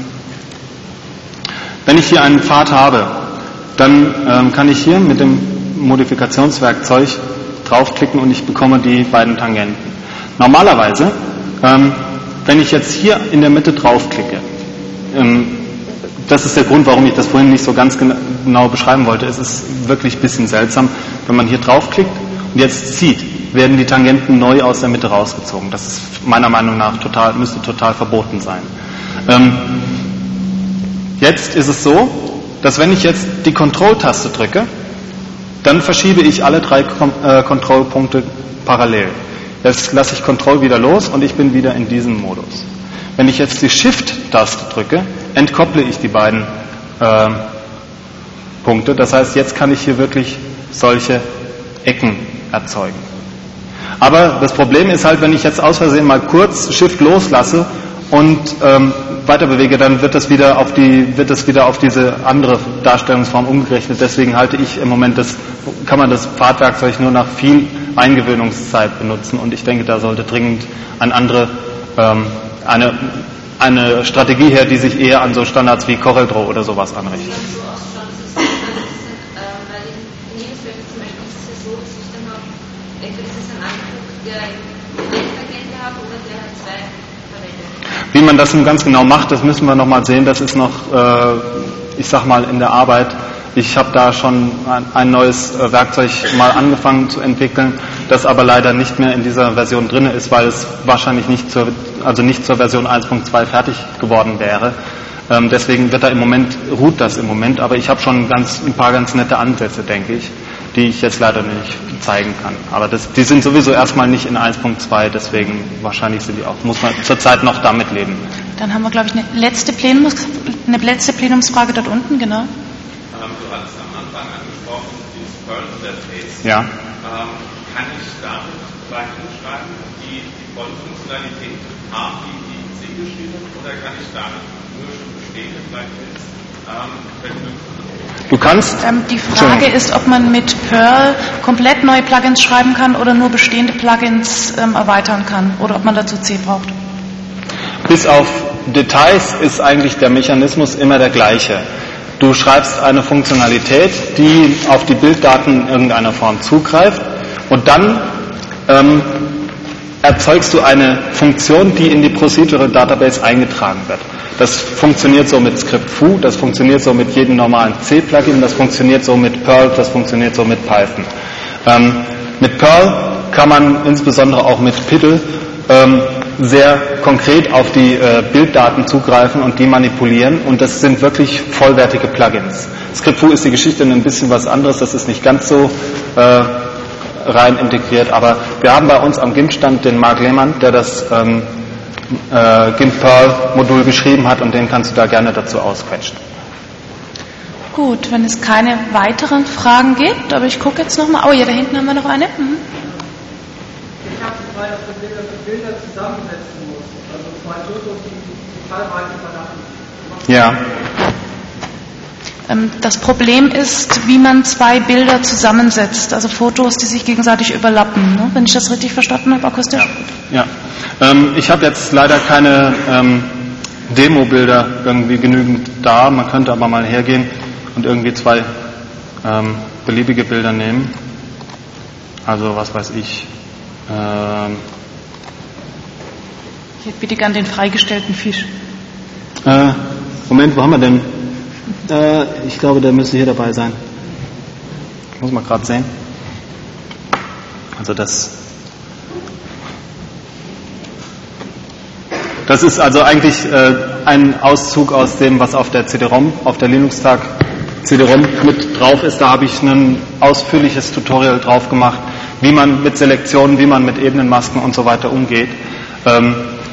wenn ich hier einen Pfad habe, dann ähm, kann ich hier mit dem Modifikationswerkzeug draufklicken und ich bekomme die beiden Tangenten. Normalerweise, ähm, wenn ich jetzt hier in der Mitte draufklicke, ähm, das ist der Grund, warum ich das vorhin nicht so ganz genau beschreiben wollte. Es ist wirklich ein bisschen seltsam, wenn man hier draufklickt und jetzt zieht, werden die Tangenten neu aus der Mitte rausgezogen. Das ist meiner Meinung nach total, müsste total verboten sein. Ähm, jetzt ist es so, dass wenn ich jetzt die Control-Taste drücke, dann verschiebe ich alle drei Kom- äh, Kontrollpunkte parallel. Jetzt lasse ich Control wieder los und ich bin wieder in diesem Modus. Wenn ich jetzt die Shift-Taste drücke, entkopple ich die beiden äh, Punkte. Das heißt, jetzt kann ich hier wirklich solche Ecken erzeugen. Aber das Problem ist halt, wenn ich jetzt aus Versehen mal kurz Shift loslasse und ähm, weiter bewege, dann wird das wieder auf die, wird das wieder auf diese andere Darstellungsform umgerechnet. Deswegen halte ich im Moment das, kann man das Pfadwerkzeug nur nach viel Eingewöhnungszeit benutzen und ich denke, da sollte dringend eine andere, ähm, eine, eine Strategie her, die sich eher an so Standards wie CorelDRAW oder sowas anrichtet. Wie man das nun ganz genau macht, das müssen wir noch mal sehen. Das ist noch, äh, ich sag mal, in der Arbeit. Ich habe da schon ein, ein neues äh, Werkzeug mal angefangen zu entwickeln, das aber leider nicht mehr in dieser Version drin ist, weil es wahrscheinlich nicht zur, also nicht zur Version eins Punkt zwei fertig geworden wäre. Ähm, deswegen wird da im Moment, ruht das im Moment, aber ich habe schon ganz, ein paar ganz nette Ansätze, denke ich, die ich jetzt leider nicht zeigen kann. Aber das, die sind sowieso erstmal nicht in eins Punkt zwei, deswegen wahrscheinlich sind die auch, muss man zurzeit noch damit leben. Dann haben wir, glaube ich, eine letzte, Plenums, eine letzte Plenumsfrage dort unten, genau. Ähm, du hattest am Anfang angesprochen, dieses Perl-Interface. Ja. Ähm, kann ich damit Plugins schreiben, die die volle Funktionalität haben, die die C geschrieben, oder kann ich damit nur schon bestehende Plugins ähm, verknüpfen? Du kannst. Ähm, die Frage ist, ob man mit Perl komplett neue Plugins schreiben kann oder nur bestehende Plugins ähm, erweitern kann oder ob man dazu C braucht. Bis auf Details ist eigentlich der Mechanismus immer der gleiche. Du schreibst eine Funktionalität, die auf die Bilddaten in irgendeiner Form zugreift und dann ähm, erzeugst du eine Funktion, die in die Procedural Database eingetragen wird. Das funktioniert so mit Script-Foo, das funktioniert so mit jedem normalen C-Plugin, das funktioniert so mit Perl, das funktioniert so mit Python. Ähm, mit Perl kann man insbesondere auch mit Piddle ähm, sehr konkret auf die äh, Bilddaten zugreifen und die manipulieren, und das sind wirklich vollwertige Plugins. Script-Foo ist die Geschichte ein bisschen was anderes, das ist nicht ganz so äh, rein integriert, aber wir haben bei uns am GIMP-Stand den Marc Lehmann, der das ähm, äh, GIMP-Perl-Modul geschrieben hat, und den kannst du da gerne dazu ausquetschen. Gut, wenn es keine weiteren Fragen gibt, aber ich gucke jetzt nochmal. Oh ja, da hinten haben wir noch eine. Mhm. Ich habe die Frage, dass man Bilder, Bilder zusammensetzen muss. Also zwei Fotos, die teilweise verlassen. Ja. Ähm, das Problem ist, wie man zwei Bilder zusammensetzt, also Fotos, die sich gegenseitig überlappen, ne? Wenn ich das richtig verstanden habe, akustisch? Ja. ja. Ähm, ich habe jetzt leider keine ähm, Demo-Bilder irgendwie genügend da. Man könnte aber mal hergehen und irgendwie zwei ähm, beliebige Bilder nehmen. Also was weiß ich. Ähm, ich hätte bitte gern den freigestellten Fisch. Äh, Moment, wo haben wir denn? Äh, ich glaube, der müsste hier dabei sein. Muss man gerade sehen. Also das. Das ist also eigentlich äh, ein Auszug aus dem, was auf der C D-ROM, auf der Linux-Tag C D-ROM mit drauf ist. Da habe ich ein ausführliches Tutorial drauf gemacht, wie man mit Selektionen, wie man mit Ebenenmasken und so weiter umgeht. Ähm,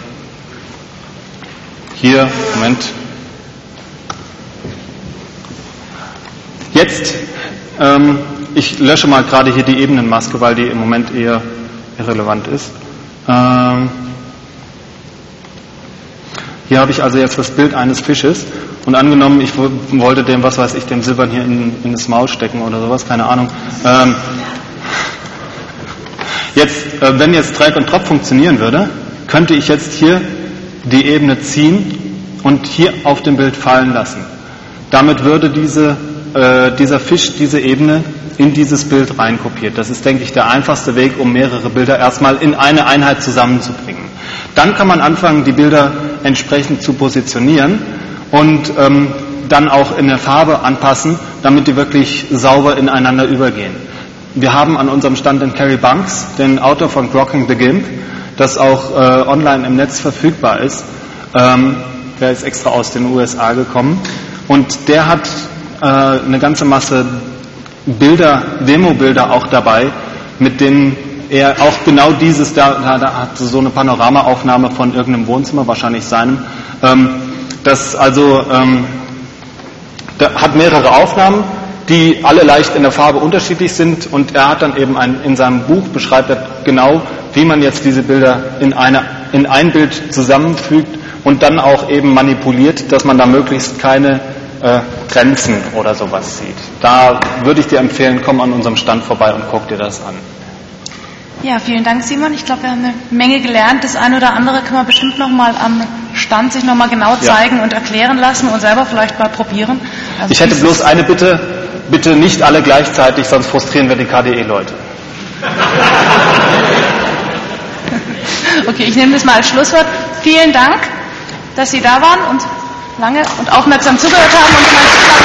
hier, Moment. Jetzt, ähm, ich lösche mal gerade hier die Ebenenmaske, weil die im Moment eher irrelevant ist. Ähm, Hier habe ich also jetzt das Bild eines Fisches, und angenommen, ich wollte dem, was weiß ich, dem Silbern hier in, in das Maul stecken oder sowas, keine Ahnung. Ähm, jetzt, äh, wenn jetzt Drag und Drop funktionieren würde, könnte ich jetzt hier die Ebene ziehen und hier auf dem Bild fallen lassen. Damit würde diese, äh, dieser Fisch, diese Ebene in dieses Bild reinkopiert. Das ist, denke ich, der einfachste Weg, um mehrere Bilder erstmal in eine Einheit zusammenzubringen. Dann kann man anfangen, die Bilder entsprechend zu positionieren und ähm, dann auch in der Farbe anpassen, damit die wirklich sauber ineinander übergehen. Wir haben an unserem Stand den Carrie Bunks, den Autor von Grokking the GIMP, das auch äh, online im Netz verfügbar ist. Ähm, der ist extra aus den U S A gekommen, und der hat äh, eine ganze Masse Bilder, Demo-Bilder auch dabei, mit denen er auch genau dieses, da, da hat so eine Panoramaaufnahme von irgendeinem Wohnzimmer, wahrscheinlich seinem, ähm, das also ähm, da hat mehrere Aufnahmen, die alle leicht in der Farbe unterschiedlich sind, und er hat dann eben ein, in seinem Buch beschreibt er genau, wie man jetzt diese Bilder in, eine, in ein Bild zusammenfügt und dann auch eben manipuliert, dass man da möglichst keine äh, Grenzen oder sowas sieht. Da würde ich dir empfehlen, komm an unserem Stand vorbei und guck dir das an. Ja, vielen Dank, Simon. Ich glaube, wir haben eine Menge gelernt. Das eine oder andere kann man bestimmt noch mal am Stand sich noch mal genau zeigen ja. und erklären lassen und selber vielleicht mal probieren. Also ich hätte bloß eine Bitte, bitte nicht alle gleichzeitig, sonst frustrieren wir die K D E-Leute. Okay, ich nehme das mal als Schlusswort. Vielen Dank, dass Sie da waren und lange und aufmerksam zugehört haben. Und